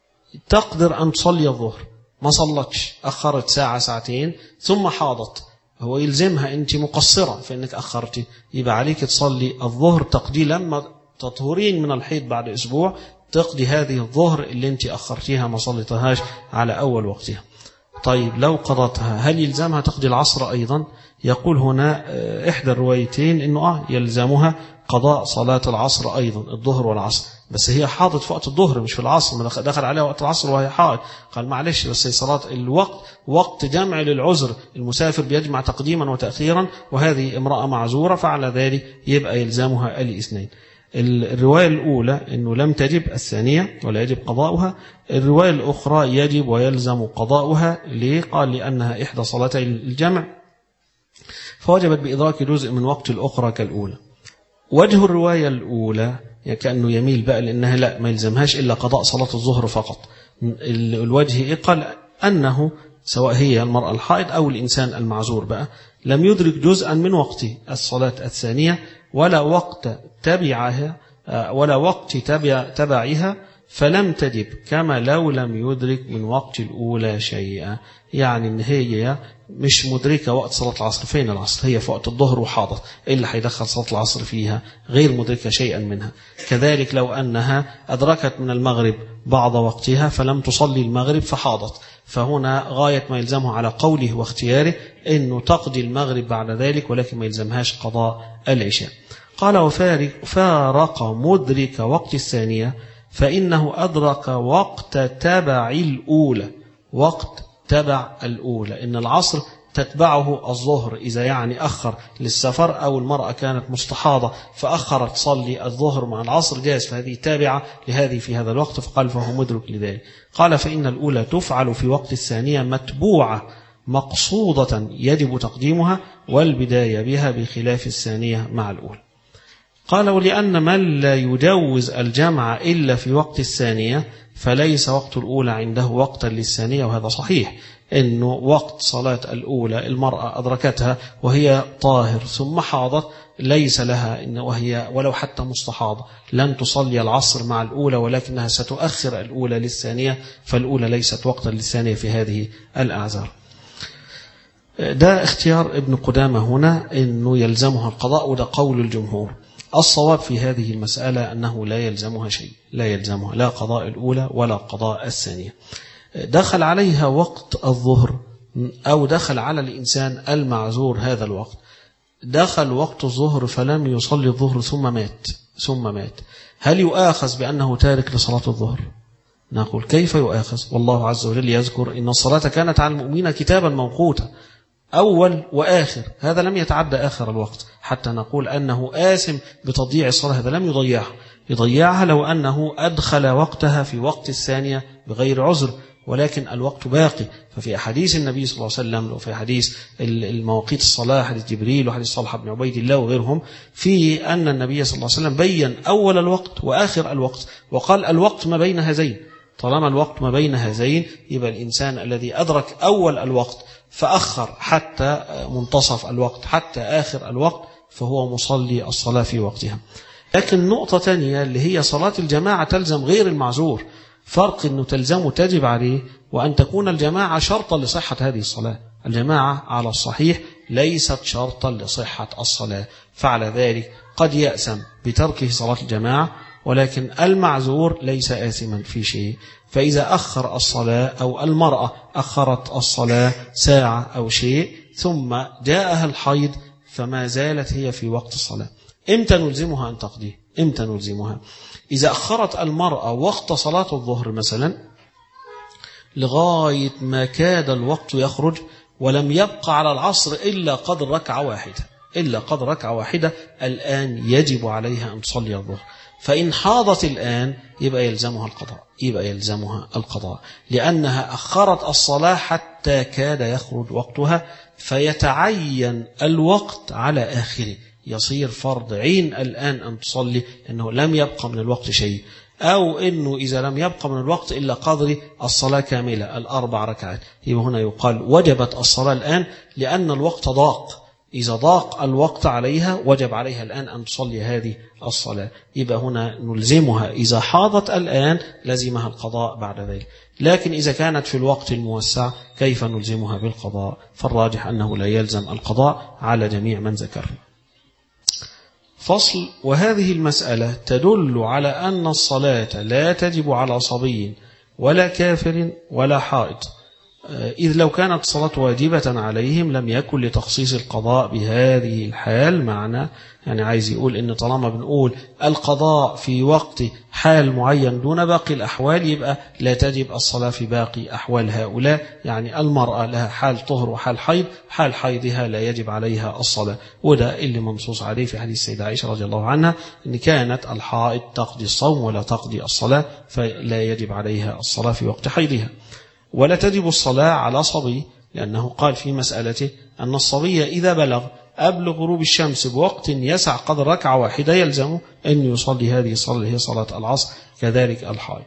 تقدر أن تصلي الظهر، ما صلتش، أخرت ساعة ساعتين ثم حاضت، هو يلزمها أنت مقصرة في أنك أخرتي، يبقى عليك تصلي الظهر تقضي لما تطهرين من الحيض بعد أسبوع، تقضي هذه الظهر اللي أنت أخرتيها ما صليتهاش على أول وقتها. طيب لو قضتها هل يلزمها تقضي العصر أيضا؟ يقول هنا إحدى الروايتين إنه آه يلزمها قضاء صلاة العصر أيضا، الظهر والعصر، بس هي حاضت في وقت الظهر مش في العصر، ما دخل عليها وقت العصر وهي حاضت، قال معلش بس هي صلاة الوقت وقت جمع للعذر، المسافر بيجمع تقديما وتأخيرا، وهذه امرأة معذورة، فعلى ذلك يبقى يلزمها الاثنين. الرواية الأولى أنه لم تجب، الثانية ولا يجب قضاؤها. الرواية الأخرى يجب ويلزم قضاؤها. ليه؟ قال لأنها إحدى صلاتي الجمع فوجبت بإدراك جزء من وقت الأخرى كالأولى. وجه الرواية الأولى كأنه يميل بقى لأنها لا ما يلزمهاش إلا قضاء صلاة الظهر فقط. الوجه إيه؟ قال أنه سواء هي المرأة الحائض أو الإنسان المعذور بقى لم يدرك جزءا من وقت الصلاة الثانية ولا وقت تبعها ولا وقت تبع تبعها فلم تجب كما لو لم يدرك من وقت الأولى شيئا. يعني إن هي مش مدركة وقت صلاة العصر. فين العصر؟ هي في وقت الظهر وحاضت، إيه اللي هيدخل صلاة العصر فيها؟ غير مدركة شيئا منها. كذلك لو أنها أدركت من المغرب بعض وقتها فلم تصلي المغرب فحاضت، فهنا غاية ما يلزمه على قوله واختياره أنه تقضي المغرب بعد ذلك، ولكن ما يلزمهاش قضاء العشاء. قال وفارق فارق مدرك وقت الثانية فإنه أدرك وقت تبع الأولى. وقت تبع الأولى إن العصر تتبعه الظهر، إذا يعني أخر للسفر أو المرأة كانت مستحاضة فأخرت تصلي الظهر مع العصر جاز، فهذه تابعة لهذه في هذا الوقت، فقال فهو مدرك لذلك. قال فإن الأولى تفعل في وقت الثانية متبوعة مقصودة يجب تقديمها، والبداية بها بخلاف الثانية مع الأولى. قال ولأن من لا يجوز الجمع إلا في وقت الثانية فليس وقت الأولى عنده وقتا للثانية، وهذا صحيح أنه وقت صلاة الأولى المرأة أدركتها وهي طاهر ثم حاضت ليس لها إن وهي ولو حتى مستحاضة لن تصلي العصر مع الأولى، ولكنها ستؤخر الأولى للثانية، فالأولى ليست وقتا للثانية في هذه الأعذار. ده اختيار ابن قدامة هنا أنه يلزمها القضاء، وده قول الجمهور. الصواب في هذه المسألة أنه لا يلزمها شيء، لا يلزمها لا قضاء الأولى ولا قضاء الثانية. دخل عليها وقت الظهر أو دخل على الإنسان المعذور هذا الوقت، دخل وقت الظهر فلم يصلي الظهر ثم مات ثم مات هل يؤاخذ بأنه تارك لصلاة الظهر؟ نقول كيف يؤاخذ؟ والله عز وجل يذكر إن الصلاة كانت على المؤمنين كتابا موقوتا أول وآخر، هذا لم يتعدى آخر الوقت حتى نقول أنه آثم بتضييع الصلاة، هذا لم يضيعها، يضيعها لو أنه أدخل وقتها في وقت الثانية بغير عذر، ولكن الوقت باقي. ففي أحاديث النبي صلى الله عليه وسلم وفي حديث المواقيت الصلاة، حديث جبريل وحديث طلحة بن عبيد الله وغيرهم، في أن النبي صلى الله عليه وسلم بين أول الوقت وآخر الوقت، وقال الوقت ما بين هذين. طالما الوقت ما بين هذين يبقى الإنسان الذي أدرك أول الوقت فأخر حتى منتصف الوقت حتى آخر الوقت فهو مصلي الصلاة في وقتها. لكن نقطة تانية اللي هي صلاة الجماعة تلزم غير المعذور، فرق أنه تلزم تجب عليه وأن تكون الجماعة شرطا لصحة هذه الصلاة. الجماعة على الصحيح ليست شرطا لصحة الصلاة، فعلى ذلك قد يأثم بتركه صلاة الجماعة، ولكن المعذور ليس آثما في شيء. فإذا أخر الصلاة أو المرأة أخرت الصلاة ساعة أو شيء ثم جاءها الحيض فما زالت هي في وقت الصلاة، إمتى نلزمها أن تقضي؟ إمتى نلزمها؟ إذا أخرت المرأة وقت صلاة الظهر مثلا لغاية ما كاد الوقت يخرج ولم يبقى على العصر إلا قدر ركعة واحدة إلا قدر ركعة واحدة الآن يجب عليها أن تصلي الظهر. فإن حاضت الآن يبقى يلزمها القضاء يبقى يلزمها القضاء لأنها أخرت الصلاة حتى كاد يخرج وقتها، فيتعين الوقت على آخره، يصير فرض عين الآن أن تصلي، أنه لم يبقى من الوقت شيء، أو أنه إذا لم يبقى من الوقت إلا قدر الصلاة كاملة الأربع ركعات، يبقى هنا يقال وجبت الصلاة الآن لأن الوقت ضاق. إذا ضاق الوقت عليها وجب عليها الآن أن تصلي هذه الصلاة، يبقى هنا نلزمها. إذا حاضت الآن لزمها القضاء بعد ذلك، لكن إذا كانت في الوقت الموسع كيف نلزمها بالقضاء؟ فالراجح أنه لا يلزم القضاء على جميع من ذكر. فصل. وهذه المسألة تدل على أن الصلاة لا تجب على صبي ولا كافر ولا حائض، إذ لو كانت الصلاة واجبة عليهم لم يكن لتخصيص القضاء بهذه الحال معنى. يعني عايز يقول إن طالما بنقول القضاء في وقت حال معين دون باقي الأحوال يبقى لا تجب الصلاة في باقي أحوال هؤلاء. يعني المرأة لها حال طهر وحال حيض، حال حيضها لا يجب عليها الصلاة، وده اللي منصوص عليه في حديث السيدة عائشة رضي الله عنها إن كانت الحائض تقضي الصوم ولا تقضي الصلاة، فلا يجب عليها الصلاة في وقت حيضها. ولا تجب الصلاة على صبي، لأنه قال في مسألته أن الصبي إذا بلغ قبل غروب الشمس بوقت يسع قدر ركعة واحدة يلزم أن يصلي هذه الصلاة اللي هي صلاة العصر، كذلك الحائض.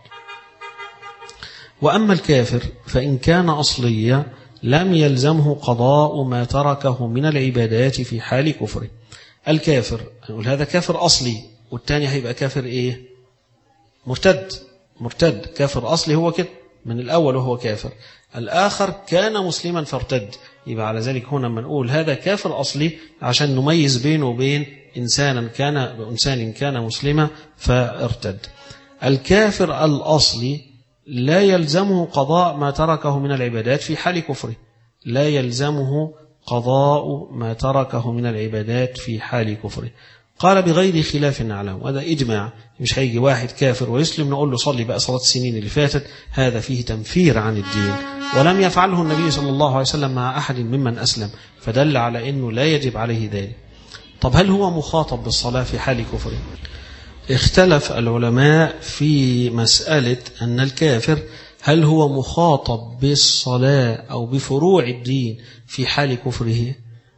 وأما الكافر فإن كان أصليا لم يلزمه قضاء ما تركه من العبادات في حال كفره. الكافر نقول هذا كافر أصلي، والتاني هيبقى كافر إيه؟ مرتد مرتد كافر أصلي هو كده من الأول وهو كافر، الآخر كان مسلما فارتد، يبقى على ذلك هنا ما نقول هذا كافر أصلي عشان نميز بينه وبين إنسانا كان إنسان كان مسلما فارتد. الكافر الأصلي لا يلزمه قضاء ما تركه من العبادات في حال كفره، لا يلزمه قضاء ما تركه من العبادات في حال كفره. قال بغير خلاف نعلم، وهذا إجماع، مش هيجي واحد كافر ويسلم نقول له صلي بقى صلاة السنين اللي فاتت، هذا فيه تنفير عن الدين، ولم يفعله النبي صلى الله عليه وسلم مع أحد ممن أسلم، فدل على أنه لا يجب عليه ذلك. طب هل هو مخاطب بالصلاة في حال كفره؟ اختلف العلماء في مسألة أن الكافر هل هو مخاطب بالصلاة أو بفروع الدين في حال كفره.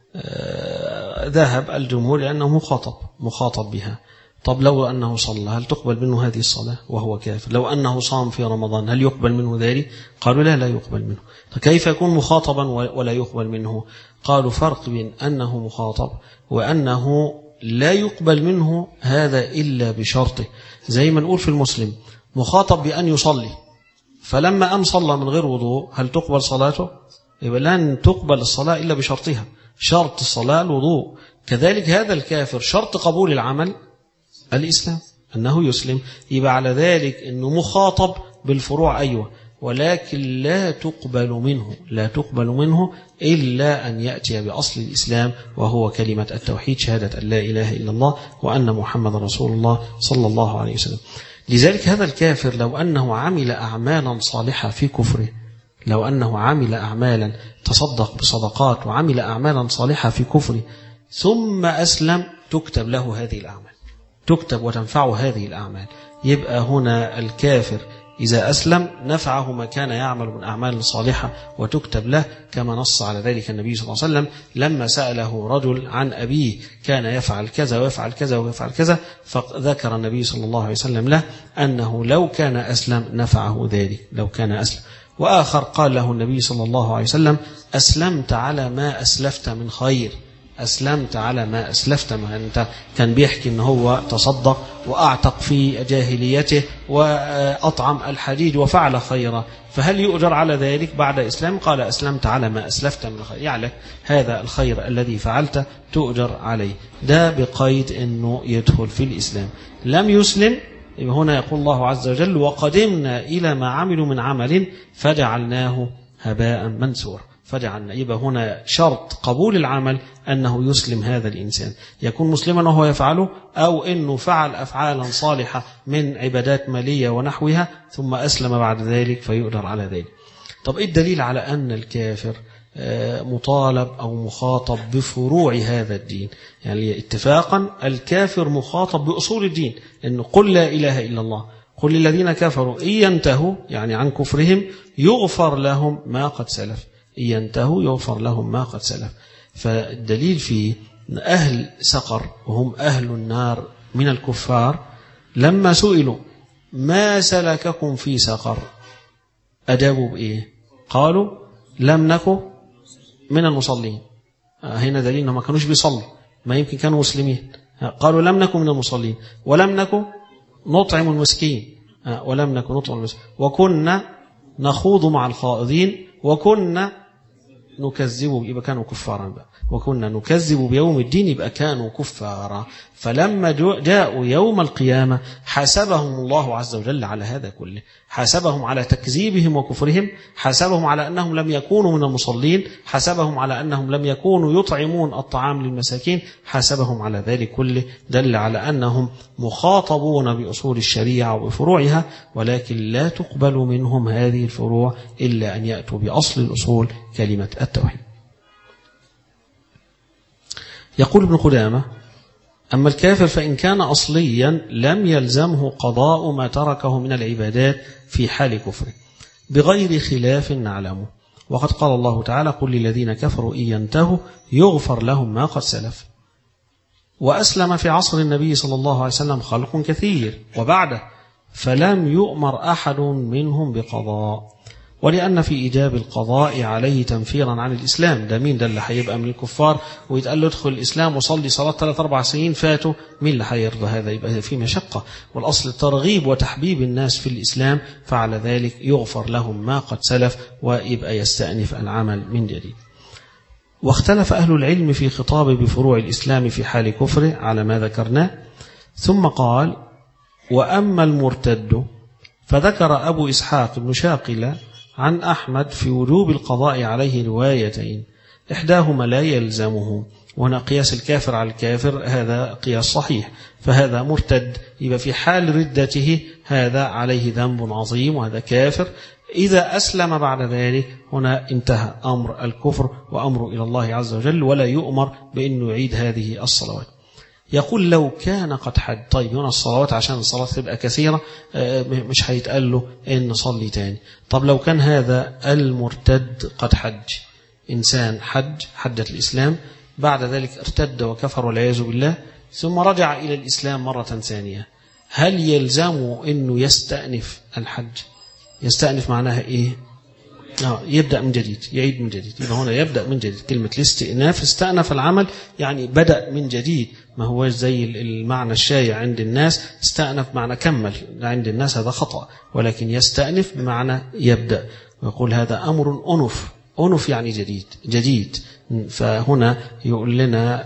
آه ذهب الجمهور لأنه مخاطب مخاطب بها. طب لو أنه صلى هل تقبل منه هذه الصلاة وهو كافر؟ لو أنه صام في رمضان هل يقبل منه ذلك؟ قالوا لا لا يقبل منه. فكيف يكون مخاطبا ولا يقبل منه؟ قالوا فرق بين أنه مخاطب وأنه لا يقبل منه، هذا إلا بشرطه. زي ما نقول في المسلم مخاطب بأن يصلي، فلما أم صلى من غير وضوء هل تقبل صلاته؟ يبقى لن تقبل الصلاة إلا بشرطها، شرط الصلاة الوضوء. كذلك هذا الكافر شرط قبول العمل الإسلام أنه يسلم، يبقى على ذلك أنه مخاطب بالفروع أيوة، ولكن لا تقبل منه لا تقبل منه إلا أن يأتي بأصل الإسلام وهو كلمة التوحيد، شهادة أن لا إله إلا الله وأن محمد رسول الله صلى الله عليه وسلم. لذلك هذا الكافر لو أنه عمل أعمالا صالحة في كفره، لو أنه عمل أعمالا تصدق بصدقات وعمل أعمالا صالحة في كفره ثم أسلم، تكتب له هذه الأعمال، تكتب وتنفعه هذه الأعمال. يبقى هنا الكافر إذا أسلم نفعه ما كان يعمل من أعمال صالحة وتكتب له، كما نص على ذلك النبي صلى الله عليه وسلم لما سأله رجل عن أبيه كان يفعل كذا ويفعل كذا ويفعل كذا، فذكر النبي صلى الله عليه وسلم له أنه لو كان أسلم نفعه ذلك، لو كان أسلم. وآخر قال له النبي صلى الله عليه وسلم أسلمت على ما أسلفت من خير، أسلمت على ما أسلفت. ما أنت كان بيحكي أنه هو تصدق وأعتق في جاهليته وأطعم الحديد وفعل خيرا، فهل يؤجر على ذلك بعد إسلام؟ قال أسلمت على ما أسلفت من خير، يعني هذا الخير الذي فعلت تؤجر عليه، ده بقيد أنه يدخل في الإسلام. لم يسلم، هنا يقول الله عز وجل وقدمنا إلى ما عملوا من عمل فجعلناه هباء منثورا. فجعلنا، يبقى هنا شرط قبول العمل أنه يسلم هذا الإنسان، يكون مسلما وهو يفعله، أو أنه فعل أفعالا صالحة من عبادات مالية ونحوها ثم أسلم بعد ذلك فيؤجر على ذلك. طب إيه الدليل على أن الكافر مطالب أو مخاطب بفروع هذا الدين؟ يعني اتفاقا الكافر مخاطب بأصول الدين، أن قل لا إله إلا الله، قل للذين كفروا إن ينتهوا يعني عن كفرهم يغفر لهم ما قد سلف، إن ينتهوا يغفر لهم ما قد سلف. فالدليل فيه أن أهل سقر وهم أهل النار من الكفار لما سئلوا ما سلككم في سقر أجابوا بإيه؟ قالوا لم نكن من المصلين. هنا دليل أنهم ما كانوش بيصلوا، ما يمكن كانوا مسلمين. قالوا لم نكن من المصلين ولم نكن نطعم المسكين ولم نكن نطعم المسكين وكنا نخوض مع الخائضين وكنا نكذب، يبقى كانوا كفارا بقى. وكنا نكذب بيوم الدين، يبقى كانوا كفارا. فلما جاءوا يوم القيامة حاسبهم الله عز وجل على هذا كله، حاسبهم على تكذيبهم وكفرهم، حاسبهم على أنهم لم يكونوا من المصلين، حاسبهم على أنهم لم يكونوا يطعمون الطعام للمساكين، حاسبهم على ذلك كله. دل على أنهم مخاطبون بأصول الشريعة وبفروعها، ولكن لا تقبل منهم هذه الفروع إلا أن يأتوا بأصل الأصول كلمة التوحيد. يقول ابن قدامة أما الكافر فإن كان أصليا لم يلزمه قضاء ما تركه من العبادات في حال كفره بغير خلاف نعلمه. وقد قال الله تعالى قل للذين كفروا إن ينتهوا يغفر لهم ما قد سلف. وأسلم في عصر النبي صلى الله عليه وسلم خلق كثير وبعده، فلم يؤمر أحد منهم بقضاء. ولأن في إيجاب القضاء عليه تنفيرا عن الإسلام. ده مين ده اللي هيبقى من الكفار ويتقال له ادخل الإسلام وصلي صلاة ثلاث أربع سنين فاتوا؟ مين اللي هيرضى هذا؟ يبقى في مشقة. والأصل ترغيب وتحبيب الناس في الإسلام، فعلى ذلك يغفر لهم ما قد سلف ويبقى يستأنف العمل من جديد. واختلف أهل العلم في خطاب بفروع الإسلام في حال كفره على ما ذكرناه. ثم قال: وأما المرتد فذكر أبو إسحاق بن شاقلة عن أحمد في وجوب القضاء عليه روايتين، إحداهما لا يلزمه، وهنا قياس الكافر على الكافر هذا قياس صحيح، فهذا مرتد، يبقى في حال ردته هذا عليه ذنب عظيم وهذا كافر. إذا أسلم بعد ذلك هنا انتهى أمر الكفر وأمره إلى الله عز وجل، ولا يؤمر بأنه يعيد هذه الصلوات. يقول لو كان قد حج. طيب هنا الصلوات عشان الصلاة تبقى كثيرة مش هيتقال له إن صلي تاني. طب لو كان هذا المرتد قد حج، إنسان حج حجة الإسلام، بعد ذلك ارتد وكفر والعياذ بالله، ثم رجع إلى الإسلام مرة ثانية، هل يلزمه أنه يستأنف الحج؟ يستأنف معناها إيه؟ آه يبدأ من جديد، يعيد من جديد. يبقى هنا يبدأ من جديد. كلمة الاستئناف، استأنف العمل يعني بدأ من جديد، ما هو زي المعنى الشائع عند الناس استأنف معنى كمل، عند الناس هذا خطأ، ولكن يستأنف بمعنى يبدأ. ويقول هذا أمر أنف، أنف يعني جديد جديد. فهنا يقول لنا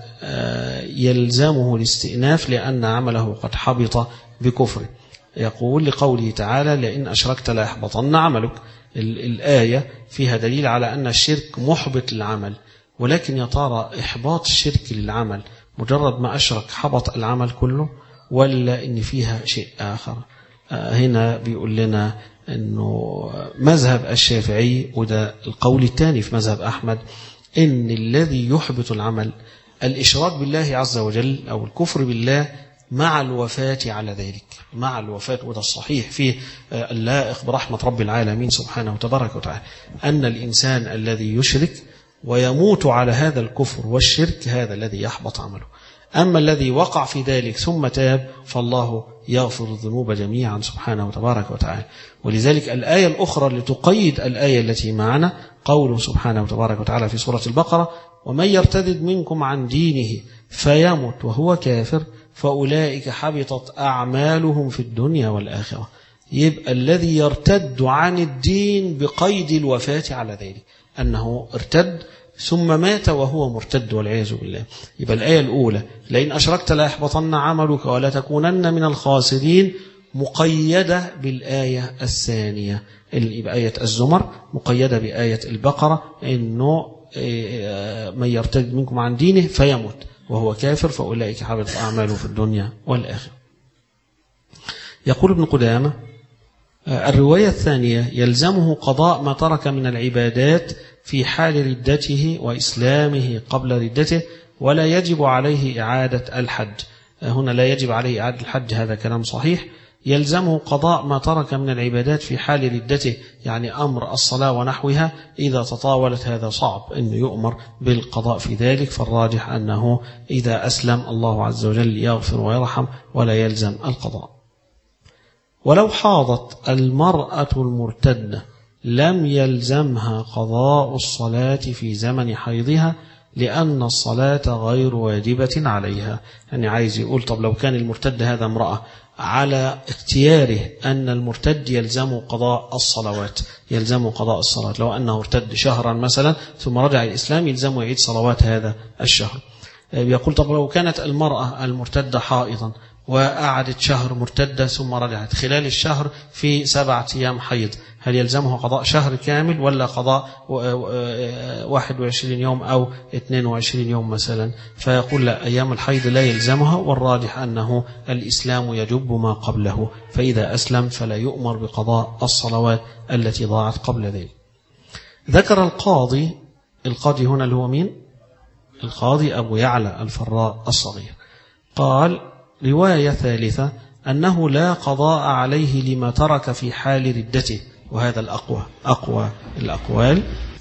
يلزمه الاستئناف لأن عمله قد حبط بكفره. يقول لقوله تعالى: لئن أشركت ليحبطن عملك. الآية فيها دليل على أن الشرك محبط للعمل، ولكن يا ترى إحباط الشرك للعمل مجرد ما أشرك حبط العمل كله، ولا إن فيها شيء آخر؟ هنا بيقول لنا أنه مذهب الشافعي، وده القول الثاني في مذهب أحمد، إن الذي يحبط العمل الإشراك بالله عز وجل أو الكفر بالله مع الوفاة على ذلك، مع الوفاة. وده الصحيح فيه اللائق برحمة رب العالمين سبحانه وتبارك وتعالى، أن الإنسان الذي يشرك ويموت على هذا الكفر والشرك هذا الذي يحبط عمله. أما الذي وقع في ذلك ثم تاب فالله يغفر الذنوب جميعا سبحانه وتبارك وتعالى. ولذلك الآية الأخرى اللي تقيد الآية التي معنا قوله سبحانه وتبارك وتعالى في سورة البقرة: ومن يرتد منكم عن دينه فيمت وهو كافر فأولئك حبطت أعمالهم في الدنيا والآخرة. يبقى الذي يرتد عن الدين بقيد الوفاة على ذلك، أنه ارتد ثم مات وهو مرتد والعياذ بالله. يبقى الآية الأولى: لئن أشركت ليحبطن عملك ولا تكونن من الخاسرين، مقيدة بالآية الثانية. يبقى آية الزمر مقيدة بآية البقرة، إنه من يرتد منكم عن دينه فيموت وهو كافر فأولئك حبطت أعماله في الدنيا والآخرة. يقول ابن قدامة: الرواية الثانية: يلزمه قضاء ما ترك من العبادات في حال ردته وإسلامه قبل ردته، ولا يجب عليه إعادة الحج. هنا لا يجب عليه إعادة الحج، هذا كلام صحيح. يلزمه قضاء ما ترك من العبادات في حال ردته، يعني أمر الصلاة ونحوها إذا تطاولت هذا صعب أنه يؤمر بالقضاء في ذلك، فالراجح أنه إذا أسلم الله عز وجل يغفر ويرحم ولا يلزم القضاء. ولو حاضت المرأة المرتدة لم يلزمها قضاء الصلاة في زمن حيضها، لأن الصلاة غير واجبة عليها. يعني عايز يقول طب لو كان المرتد هذا امرأة، على اختياره أن المرتد يلزم قضاء الصلوات، يلزم قضاء الصلاة. لو أنه ارتد شهرا مثلا ثم رجع الإسلام يلزم يعيد صلوات هذا الشهر. يقول طب لو كانت المرأة المرتدة حائضا وقعدت شهر مرتدة ثم رجعت خلال الشهر في سبعة أيام حيض، هل يلزمه قضاء شهر كامل ولا قضاء واحد وعشرين يوم أو اثنين وعشرين يوم مثلا؟ فيقول لا، أيام الحيض لا يلزمها، والراجح أنه الإسلام يجب ما قبله، فإذا أسلم فلا يؤمر بقضاء الصلوات التي ضاعت قبل ذلك. ذكر القاضي، القاضي هنا اللي هو مين؟ القاضي أبو يعلى الفراء الصغير، قال رواية ثالثة أنه لا قضاء عليه لما ترك في حال ردته، وهذا الأقوى أقوى الأقوال.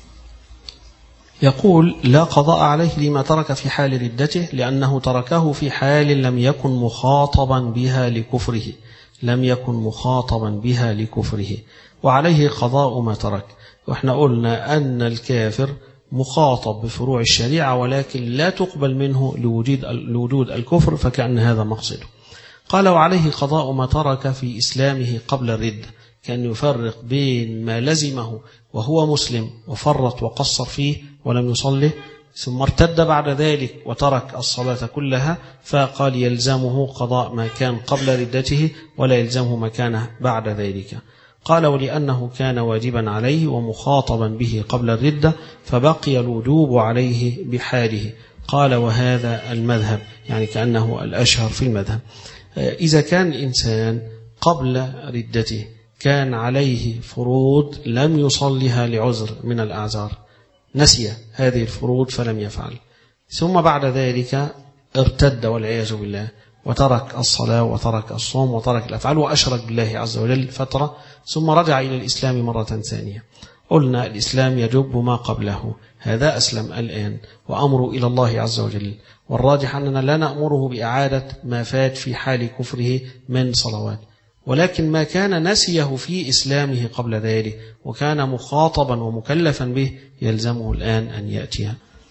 يقول لا قضاء عليه لما ترك في حال ردته، لأنه تركه في حال لم يكن مخاطبا بها لكفره، لم يكن مخاطبا بها لكفره، وعليه قضاء ما ترك. وإحنا قلنا أن الكافر مخاطب بفروع الشريعة ولكن لا تقبل منه لوجود لوجود الكفر، فكأن هذا مقصده. قال وعليه قضاء ما ترك في إسلامه قبل الردة، كان يفرق بين ما لزمه وهو مسلم وفرط وقصر فيه ولم يصلي ثم ارتد بعد ذلك وترك الصلاة كلها، فقال يلزمه قضاء ما كان قبل ردته ولا يلزمه ما كان بعد ذلك. قال ولأنه كان واجبا عليه ومخاطبا به قبل الردة فبقي الوجوب عليه بحاله. قال وهذا المذهب، يعني كأنه الأشهر في المذهب. إذا كان إنسان قبل ردته كان عليه فروض لم يصلها لعذر من الأعذار، نسي هذه الفروض فلم يفعل، ثم بعد ذلك ارتد والعياذ بالله وترك الصلاة وترك الصوم وترك الأفعال وأشرك بالله عز وجل فترة، ثم رجع إلى الإسلام مرة ثانية. قلنا الإسلام يجب ما قبله، هذا أسلم الآن وأمره إلى الله عز وجل، والراجح أننا لا نأمره بإعادة ما فات في حال كفره من صلوات، ولكن ما كان نسيه في إسلامه قبل ذلك وكان مخاطبا ومكلفا به يلزمه الآن أن يأتيها.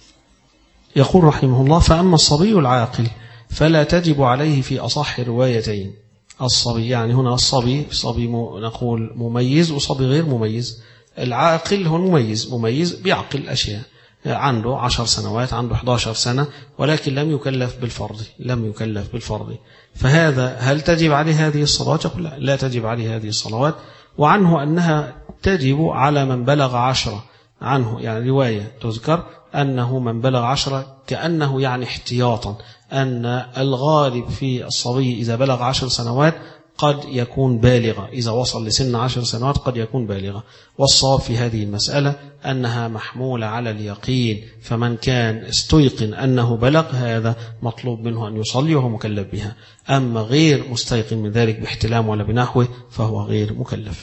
يقول رحمه الله فأما الصبي العاقل فلا تجب عليه في أصح روايتين. الصبي يعني هنا الصبي صبي نقول مميز وصبي غير مميز. العاقل هو مميز، مميز بيعقل أشياء، عنده عشر سنوات عنده أحد عشر سنة ولكن لم يكلف بالفرض، لم يكلف بالفرض، فهذا هل تجب عليه هذه الصلوات؟ يقول لا, لا تجب عليه هذه الصلوات. وعنه أنها تجب على من بلغ عشرة، عنه يعني رواية تذكر أنه من بلغ عشرة كأنه يعني احتياطا أن الغالب في الصبي إذا بلغ عشر سنوات قد يكون بالغا، إذا وصل لسن عشر سنوات قد يكون بالغا. والصواب في هذه المسألة أنها محمولة على اليقين، فمن كان استيقن أنه بلغ هذا مطلوب منه أن يصلي وهو مكلف بها، أما غير مستيقن من ذلك باحتلام ولا بنحوه فهو غير مكلف.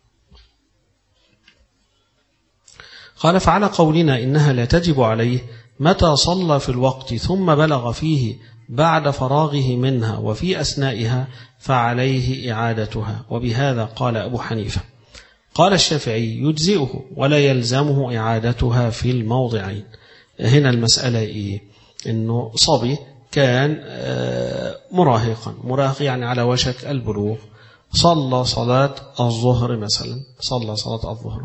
قال فعلى قولنا إنها لا تجب عليه متى صلى في الوقت ثم بلغ فيه بعد فراغه منها وفي أثنائها فعليه إعادتها، وبهذا قال أبو حنيفة. قال الشافعي يجزئه ولا يلزمه إعادتها في الموضعين. هنا المسألة إيه؟ إنه صبي كان مراهقا، مراهق يعني على وشك البلوغ، صلى صلاة الظهر مثلا، صلى صلاة الظهر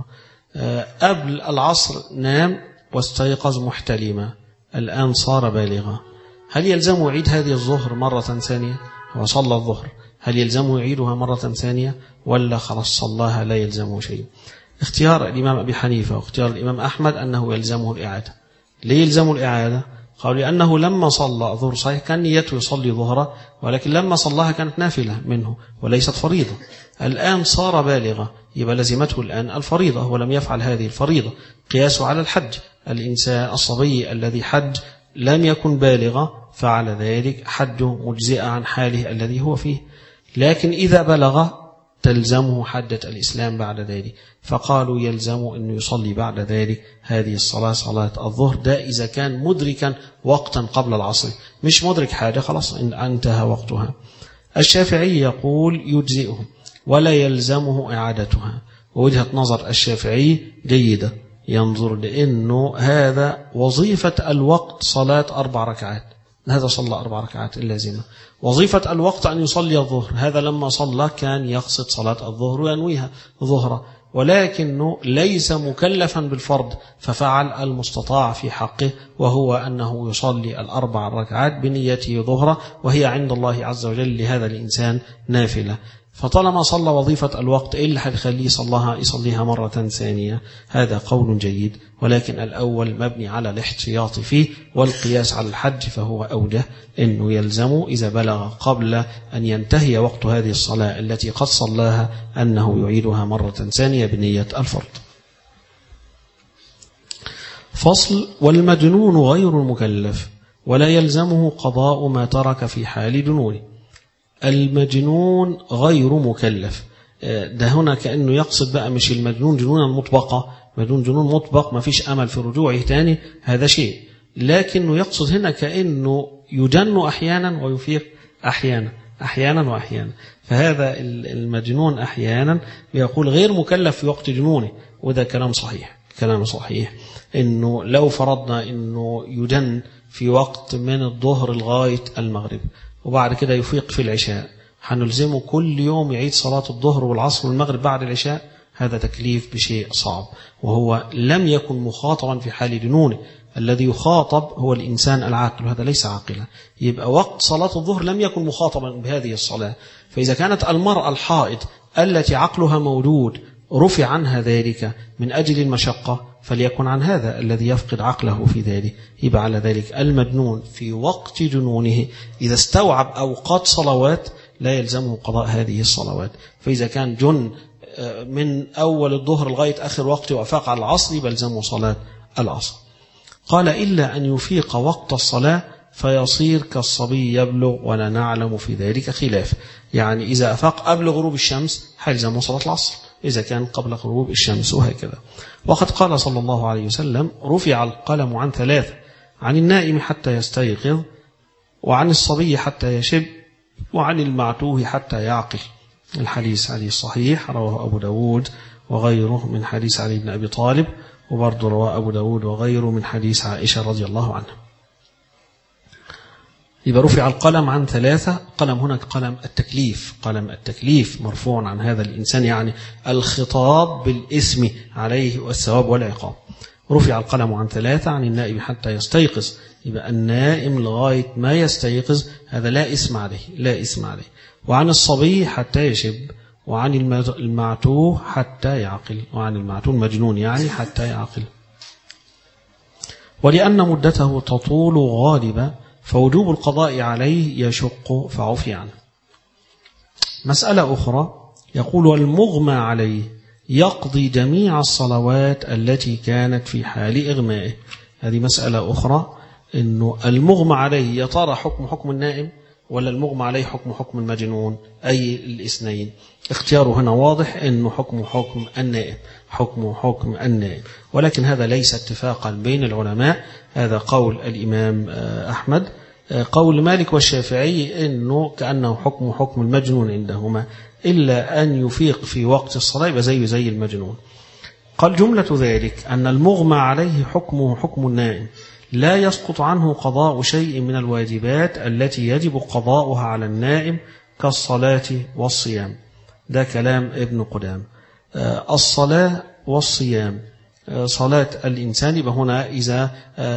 قبل العصر نام واستيقظ محتلما، الآن صار بالغا، هل يلزمه يعيد هذه الظهر مرة ثانية؟ هو صلى الظهر، هل يلزمه يعيدها مرة ثانية ولا خلاص صلاها لا يلزمه شيء؟ اختيار الإمام أبي حنيفة واختيار الإمام أحمد أنه يلزمه الإعادة. ليه يلزمه الإعادة؟ قالوا لأنه لما صلى الظهر صحيح كان نيته يصلي ظهره، ولكن لما صلاها كانت نافلة منه وليست فريضة، الآن صار بالغا يبقى لزمته الآن الفريضة ولم يفعل هذه الفريضة. قياسه على الحج، الإنسان الصبي الذي حج لم يكن بالغا فعلى ذلك حجه مجزئ عن حاله الذي هو فيه، لكن إذا بلغ تلزمه حجة الإسلام بعد ذلك، فقالوا يلزمه أنه يصلي بعد ذلك هذه الصلاة صلاة الظهر، ده إذا كان مدركا وقتا قبل العصر، مش مدرك حاجة خلاص انتهى وقتها. الشافعي يقول يجزئه ولا يلزمه إعادتها، ووجهة نظر الشافعي جيدة، ينظر لأنه هذا وظيفة الوقت صلاة أربع ركعات، هذا صلى أربع ركعات اللازمة. وظيفة الوقت أن يصلي الظهر، هذا لما صلى كان يقصد صلاة الظهر وينويها ظهرا، ولكنه ليس مكلفا بالفرض ففعل المستطاع في حقه، وهو أنه يصلي الأربع ركعات بنيته ظهرا، وهي عند الله عز وجل لهذا الإنسان نافلة. فطالما صلى وظيفة الوقت إيه اللي هيخليه يصليها يصليها مرة ثانية؟ هذا قول جيد، ولكن الأول مبني على الاحتياط فيه والقياس على الحج، فهو أوجه أنه يلزمه إذا بلغ قبل أن ينتهي وقت هذه الصلاة التي قد صلاها أنه يعيدها مرة ثانية بنية الفرض. فصل: والمجنون غير المكلف ولا يلزمه قضاء ما ترك في حال جنونه. المجنون غير مكلف، ده هنا كأنه يقصد بقى مش المجنون جنونا مطبقة، مجنون جنون مطبق ما فيش أمل في رجوعه تاني، هذا شيء، لكنه يقصد هنا كأنه يجن أحيانا ويفيق أحيانا، أحيانا وأحيانا. فهذا المجنون أحيانا يقول غير مكلف في وقت جنونه، وده كلام صحيح، كلام صحيح، إنه لو فرضنا إنه يدن في وقت من الظهر لغاية المغرب وبعد كده يفيق في العشاء، هنلزمه كل يوم يعيد صلاة الظهر والعصر والمغرب بعد العشاء؟ هذا تكليف بشيء صعب، وهو لم يكن مخاطبا في حال دنونه. الذي يخاطب هو الإنسان العاقل، وهذا ليس عاقلا. يبقى وقت صلاة الظهر لم يكن مخاطبا بهذه الصلاة. فإذا كانت المرأة الحائض التي عقلها موجود رفع عنها ذلك من أجل المشقة، فليكن عن هذا الذي يفقد عقله في ذلك. يبقى على ذلك المجنون في وقت جنونه إذا استوعب أوقات صلوات لا يلزمه قضاء هذه الصلوات. فإذا كان جن من أول الظهر لغاية آخر وقت وأفاق على العصر يلزمه صلاة العصر. قال إلا أن يفيق وقت الصلاة فيصير كالصبي يبلغ ولا نعلم في ذلك خلاف. يعني إذا أفاق قبل غروب الشمس هيلزمه صلاة العصر إذا كان قبل غروب الشمس، وهكذا. وقد قال صلى الله عليه وسلم رفع القلم عن ثلاث: عن النائم حتى يستيقظ، وعن الصبي حتى يشب، وعن المعتوه حتى يعقل. الحديث حديث صحيح رواه أبو داود وغيره من حديث علي بن أبي طالب، وبرضه رواه أبو داود وغيره من حديث عائشة رضي الله عنها. يبقى رفع القلم عن ثلاثة. قلم هنا قلم التكليف، قلم التكليف مرفوع عن هذا الإنسان، يعني الخطاب بالإثم عليه والثواب والعقاب. رفع القلم عن ثلاثة: عن النائم حتى يستيقظ، يبقى النائم لغاية ما يستيقظ هذا لا إثم عليه، لا إثم عليه. وعن الصبي حتى يشب، وعن المعتوه حتى يعقل، وعن المعتوه المجنون يعني حتى يعقل. ولأن مدته تطول غالبا فوجوب القضاء عليه يشق فعفي عنه. مسألة أخرى يقول المغمى عليه يقضي جميع الصلوات التي كانت في حال إغمائه. هذه مسألة أخرى، إنه المغمى عليه يا ترى حكم حكم النائم ولا المغمى عليه حكم حكم المجنون؟ أي الاثنين؟ اختياره هنا واضح إنه حكم حكم النائم، حكم حكم النائم، ولكن هذا ليس اتفاقا بين العلماء. هذا قول الإمام أحمد. قول مالك والشافعي إنه كأنه حكم حكم المجنون عندهما، إلا أن يفيق في وقت الصلاة يبقى زيه زي المجنون. قال جملة ذلك أن المغمى عليه حكمه حكم النائم، لا يسقط عنه قضاء شيء من الواجبات التي يجب قضاؤها على النائم كالصلاة والصيام. ده كلام ابن قدام. الصلاة والصيام، صلاة الإنسان يبقى هنا إذا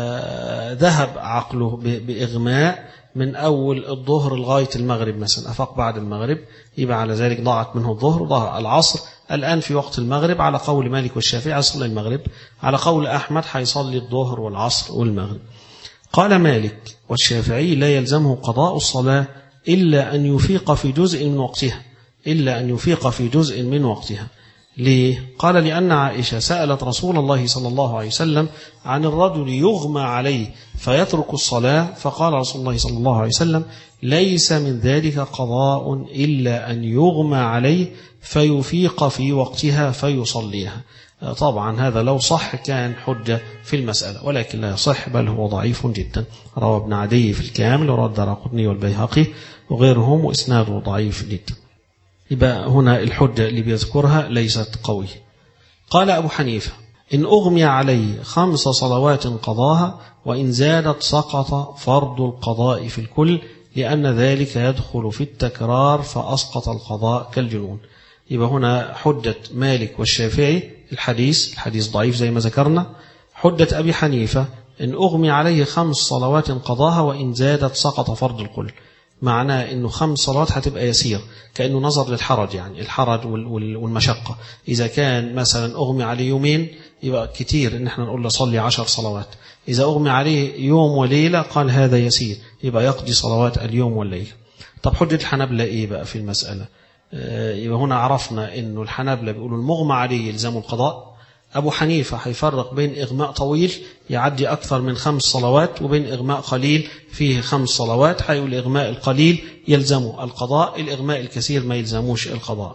ذهب عقله بإغماء من أول الظهر لغاية المغرب مثلا، أفاق بعد المغرب، يبقى على ذلك ضاعت منه الظهر وضاع العصر. الآن في وقت المغرب على قول مالك والشافعي يصلي المغرب، على قول أحمد حيصلي الظهر والعصر والمغرب. قال مالك والشافعي لا يلزمه قضاء الصلاة إلا أن يفيق في جزء من وقتها، إلا أن يفيق في جزء من وقتها. ليه؟ قال لأن عائشة سألت رسول الله صلى الله عليه وسلم عن الرجل يغمى عليه فيترك الصلاة، فقال رسول الله صلى الله عليه وسلم ليس من ذلك قضاء إلا أن يغمى عليه فيفيق في وقتها فيصليها. طبعا هذا لو صح كان حجة في المسألة، ولكن لا يصح بل هو ضعيف جدا. روى ابن عدي في الكامل ورد الدارقطني والبيهقي وغيرهم وإسناده ضعيف جدا. يبقى هنا الحجة اللي بيذكرها ليست قوية. قال أبو حنيفة إن أغمي عليه خمس صلوات قضاها، وإن زادت سقط فرض القضاء في الكل، لأن ذلك يدخل في التكرار فأسقط القضاء كالجنون. يبقى هنا حجة مالك والشافعي الحديث الحديث ضعيف زي ما ذكرنا. حجة أبي حنيفة إن أغمي عليه خمس صلوات قضاها، وإن زادت سقط فرض الكل. معناه إنه خمس صلوات هتبقى يسير، كأنه نظر للحرج، يعني الحرج والمشقة. إذا كان مثلا أغمي عليه يومين يبقى كتير إن احنا نقول له صلي عشر صلوات. إذا أغمي عليه يوم وليلة قال هذا يسير، يبقى يقضي صلوات اليوم والليلة. طب حجة الحنابلة إيه بقى في المسألة؟ يبقى هنا عرفنا إنه الحنابلة بيقولوا المغمى عليه يلزم القضاء. أبو حنيفة هيفرق بين إغماء طويل يعدي أكثر من خمس صلوات وبين إغماء قليل فيه خمس صلوات، هيقول الإغماء القليل يلزمه القضاء، الإغماء الكثير ما يلزموش القضاء.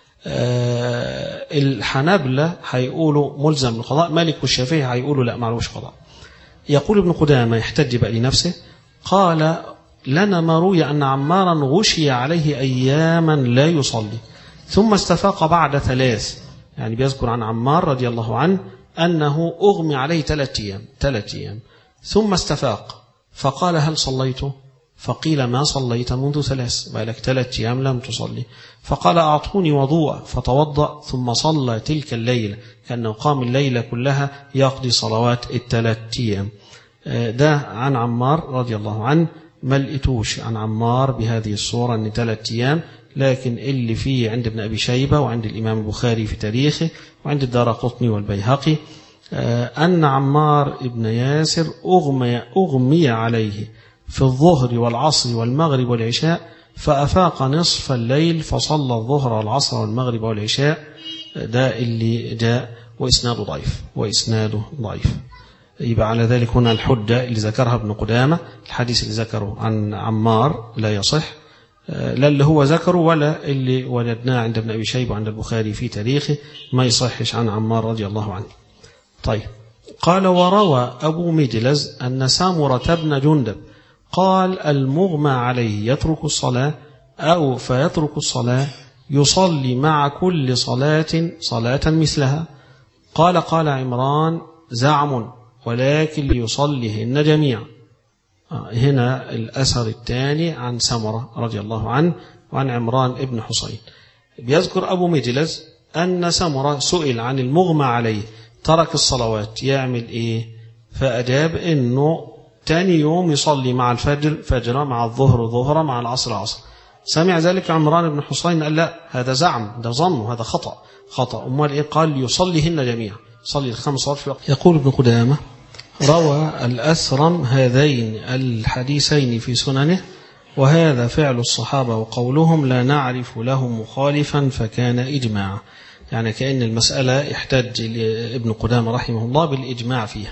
أه الحنابلة هيقولوا ملزم القضاء، مالك والشافعي هيقولوا لا معلوش قضاء. يقول ابن قدامة يحتج بقى لنفسه، قال لنا ما روي أن عمارا غشي عليه أياما لا يصلي ثم استفاق بعد ثلاث، يعني بيذكر عن عمار رضي الله عنه أنه أغمي عليه ثلاث أيام ثلاث أيام ثم استفاق فقال هل صليت؟ فقيل ما صليت منذ ثلاث، بالك ثلاث أيام لم تصلي. فقال أعطوني وضوء فتوضأ ثم صلى تلك الليلة، كأنه قام الليلة كلها يقضي صلوات الثلاث أيام. ده عن عمار رضي الله عنه. ما لقيتوش عن عمار بهذه الصورة أن ثلاث أيام، لكن اللي فيه عند ابن أبي شيبة وعند الإمام البخاري في تاريخه وعند الدارقطني والبيهقي أن عمار ابن ياسر أغمي, أغمي عليه في الظهر والعصر والمغرب والعشاء فأفاق نصف الليل فصلى الظهر والعصر والمغرب والعشاء. ده اللي جاء وإسناده ضعيف وإسناده ضعيف. يبقى على ذلك هنا الحجة اللي ذكرها ابن قدامة، الحديث اللي ذكره عن عمار لا يصح، لا اللي هو ذكره ولا اللي وجدناه عند ابن أبي شيبة وعند البخاري في تاريخه، ما يصحش عن عمار رضي الله عنه. طيب، قال وروى أبو مجلز أن سامرة بن جندب قال المغمى عليه يترك الصلاة أو فيترك الصلاة يصلي مع كل صلاة صلاة مثلها. قال قال عمران زعم ولكن ليصليهن جميعا. هنا الأثر الثاني عن سمرة رضي الله عنه وعن عمران ابن حسين. بيذكر أبو مجلز أن سمرة سئل عن المغمى عليه ترك الصلوات يعمل إيه؟ فأجاب إنه تاني يوم يصلي مع الفجر فجر، مع الظهر ظهر، مع العصر عصر. سمع ذلك عمران بن حسين قال لا هذا زعم، ده ظن، وهذا خطأ خطأ أمال إيه؟ قال يصليهن جميعا، صلي الخمس صلوات في وقت. يقول ابن قدامة روى الأثرم هذين الحديثين في سننه وهذا فعل الصحابة وقولهم لا نعرف له مخالفا فكان إجماع. يعني كأن المسألة احتج ابن قدامة رحمه الله بالإجماع فيها،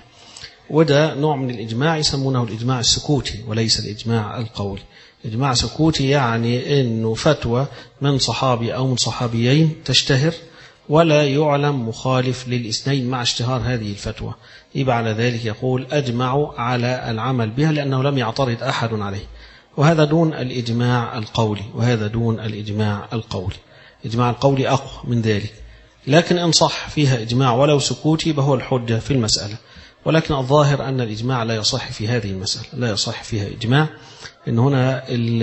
وده نوع من الإجماع يسمونه الإجماع السكوتي وليس الإجماع القولي. إجماع سكوتي يعني أنه فتوى من صحابي أو من صحابيين تشتهر ولا يعلم مخالف للاثنين مع اشتهار هذه الفتوى، يبقى على ذلك يقول أجمعوا على العمل بها لأنه لم يعترض أحد عليه. وهذا دون الإجماع القولي، وهذا دون الإجماع القولي. الإجماع القولي أقوى من ذلك، لكن إن صح فيها إجماع ولو سكوتي فهو الحجة في المسألة. ولكن الظاهر أن الإجماع لا يصح في هذه المسألة، لا يصح فيها إجماع. إن هنا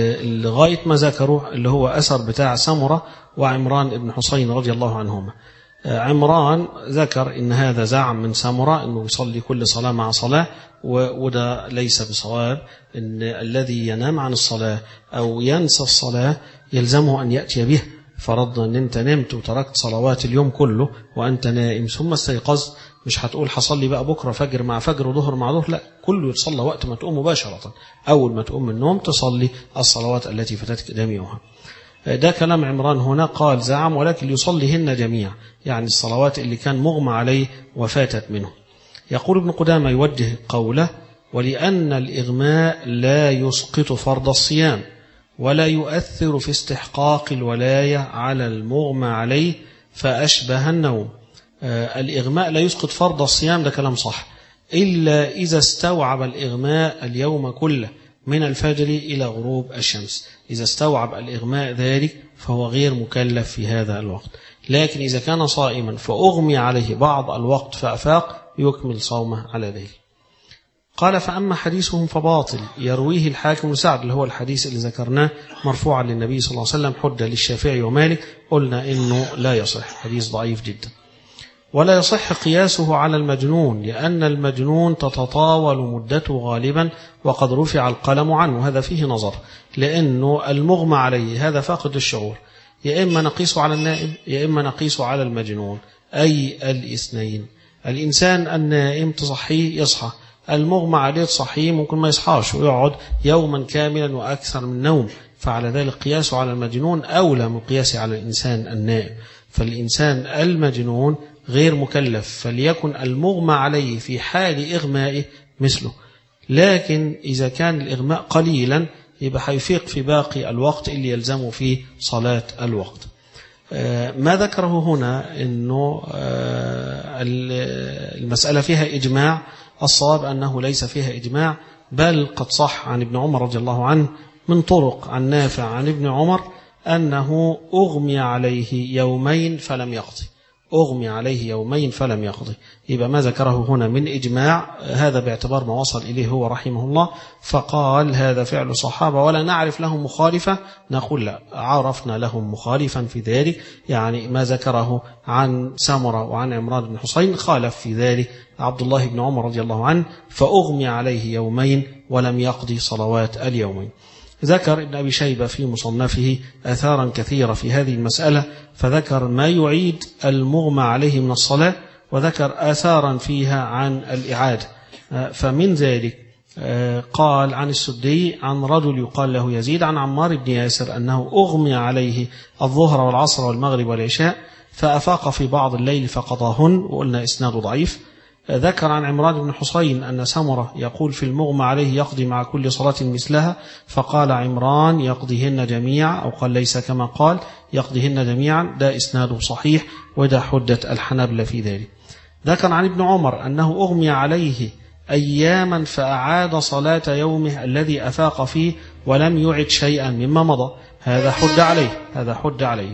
لغاية ما ذكروا اللي هو أثر بتاع سمرة وعمران بن حسين رضي الله عنهما. عمران ذكر إن هذا زعم من سمرة أنه يصلي كل صلاة مع صلاة، وده ليس بصواب. إن الذي ينام عن الصلاة أو ينسى الصلاة يلزمه أن يأتي به. فرضنا أن أنت نمت وتركت صلوات اليوم كله وأنت نائم ثم استيقظت، مش هتقول حصلي بقى بكرة فجر مع فجر وظهر مع ظهر، لا، كله يتصلى وقت ما تقوم مباشرة. أول ما تقوم من النوم تصلي الصلوات التي فاتتك جميعها. ده كلام عمران هنا. قال زعم ولكن يصليهن جميعا، يعني الصلوات اللي كان مغمى عليه وفاتت منه. يقول ابن قدامة يوجه قوله ولأن الإغماء لا يسقط فرض الصيام ولا يؤثر في استحقاق الولاية على المغمى عليه فأشبه النوم. آه الإغماء لا يسقط فرض الصيام، ده كلام صح، إلا إذا استوعب الإغماء اليوم كله من الفجر إلى غروب الشمس. إذا استوعب الإغماء ذلك فهو غير مكلف في هذا الوقت. لكن إذا كان صائما فأغمي عليه بعض الوقت فأفاق يكمل صومه على ذلك. قال فأما حديثهم فباطل يرويه الحاكم بن سعد، اللي هو الحديث اللي ذكرناه مرفوعا للنبي صلى الله عليه وسلم حجة للشافعي ومالك، قلنا إنه لا يصح، حديث ضعيف جدا. ولا يصح قياسه على المجنون لأن المجنون تتطاول مدته غالبا وقد رفع القلم عنه، هذا فيه نظر، لأنه المغمى عليه هذا فاقد الشعور، يا إما نقيسه على النائم يا إما نقيسه على المجنون، أي الاثنين. الإنسان النائم تصحيه يصحى، المغمى عليه تصحيه ممكن ما يصحاش ويقعد يوما كاملا وأكثر من نوم، فعلى ذلك قياسه على المجنون أولى من قياسه على الإنسان النائم. فالإنسان المجنون غير مكلف، فليكن المغمى عليه في حال إغمائه مثله. لكن إذا كان الإغماء قليلا يبقى هيفيق في باقي الوقت اللي يلزمه فيه صلاة الوقت. ما ذكره هنا أنه المسألة فيها إجماع، الصواب أنه ليس فيها إجماع، بل قد صح عن ابن عمر رضي الله عنه من طرق عن نافع عن ابن عمر أنه أغمي عليه يومين فلم يقضي، أغمي عليه يومين فلم يقضي. يبقى ما ذكره هنا من إجماع هذا باعتبار ما وصل إليه هو رحمه الله، فقال هذا فعل صحابة ولا نعرف لهم مخالفة، نقول لا، عرفنا لهم مخالفا في ذلك، يعني ما ذكره عن سمرة وعن عمران بن حسين خالف في ذلك عبد الله بن عمر رضي الله عنه، فأغمي عليه يومين ولم يقضي صلوات اليومين. ذكر ابن أبي شيبة في مصنفه آثارا كثيرة في هذه المسألة، فذكر ما يعيد المغمى عليه من الصلاة، وذكر آثارا فيها عن الإعادة. فمن ذلك قال عن السدي عن رجل يقال له يزيد عن عمار بن ياسر أنه أغمي عليه الظهر والعصر والمغرب والعشاء فأفاق في بعض الليل فقضاهن، وقلنا إسناده ضعيف. ذكر عن عمران بن حسين أن سمرة يقول في المغمى عليه يقضي مع كل صلاة مثلها، فقال عمران يقضيهن جميعا، أو قال ليس كما قال يقضيهن جميعا، ده إسناده صحيح وده حجة الحنابلة في ذلك. ذكر عن ابن عمر أنه أغمي عليه أياما فأعاد صلاة يومه الذي أفاق فيه ولم يعد شيئا مما مضى، هذا حج عليه هذا حج عليه.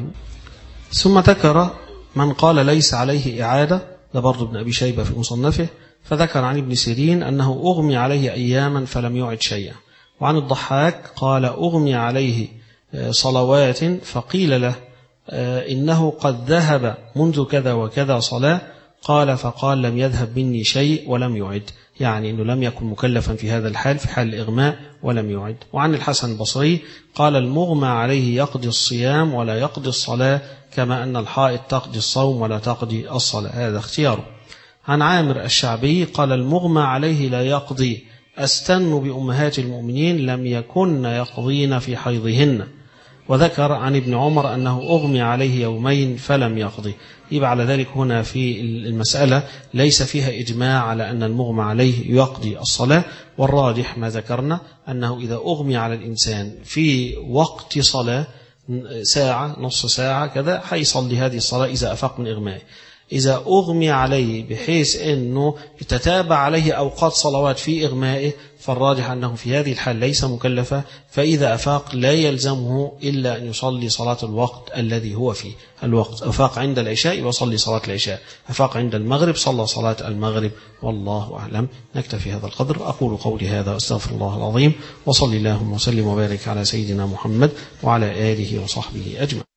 ثم ذكر من قال ليس عليه إعادة، ده برضه ابن أبي شيبة في مصنفه، فذكر عن ابن سيرين أنه أغمي عليه أياما فلم يعد شيئا. وعن الضحاك قال أغمي عليه صلوات فقيل له إنه قد ذهب منذ كذا وكذا صلاة، قال فقال لم يذهب مني شيء ولم يعد، يعني أنه لم يكن مكلفا في هذا الحال في حال الإغماء ولم يعد. وعن الحسن البصري قال المغمى عليه يقضي الصيام ولا يقضي الصلاة، كما أن الحائض تقضي الصوم ولا تقضي الصلاة، هذا اختياره. عن عامر الشعبي قال المغمى عليه لا يقضي، أستن بأمهات المؤمنين لم يكن يقضين في حيضهن. وذكر عن ابن عمر أنه أغمي عليه يومين فلم يقضي. يبقى على ذلك هنا في المسألة ليس فيها إجماع على أن المغمى عليه يقضي الصلاة، والراجح ما ذكرنا أنه إذا أغمي على الإنسان في وقت صلاة ساعة نص ساعة كذا حيصلي هذه الصلاة إذا أفاق من إغمائه. إذا أغمي عليه بحيث أنه تتابع عليه أوقات صلوات في إغمائه، فالراجح أنه في هذه الحال ليس مكلفا، فإذا أفاق لا يلزمه إلا أن يصلي صلاة الوقت الذي هو فيه. الوقت أفاق عند العشاء وصلي صلاة العشاء، أفاق عند المغرب صلى صلاة المغرب، والله أعلم. نكتفي هذا القدر. أقول قولي هذا وأستغفر الله العظيم، وصلي اللهم وسلم وبارك على سيدنا محمد وعلى آله وصحبه أجمعين.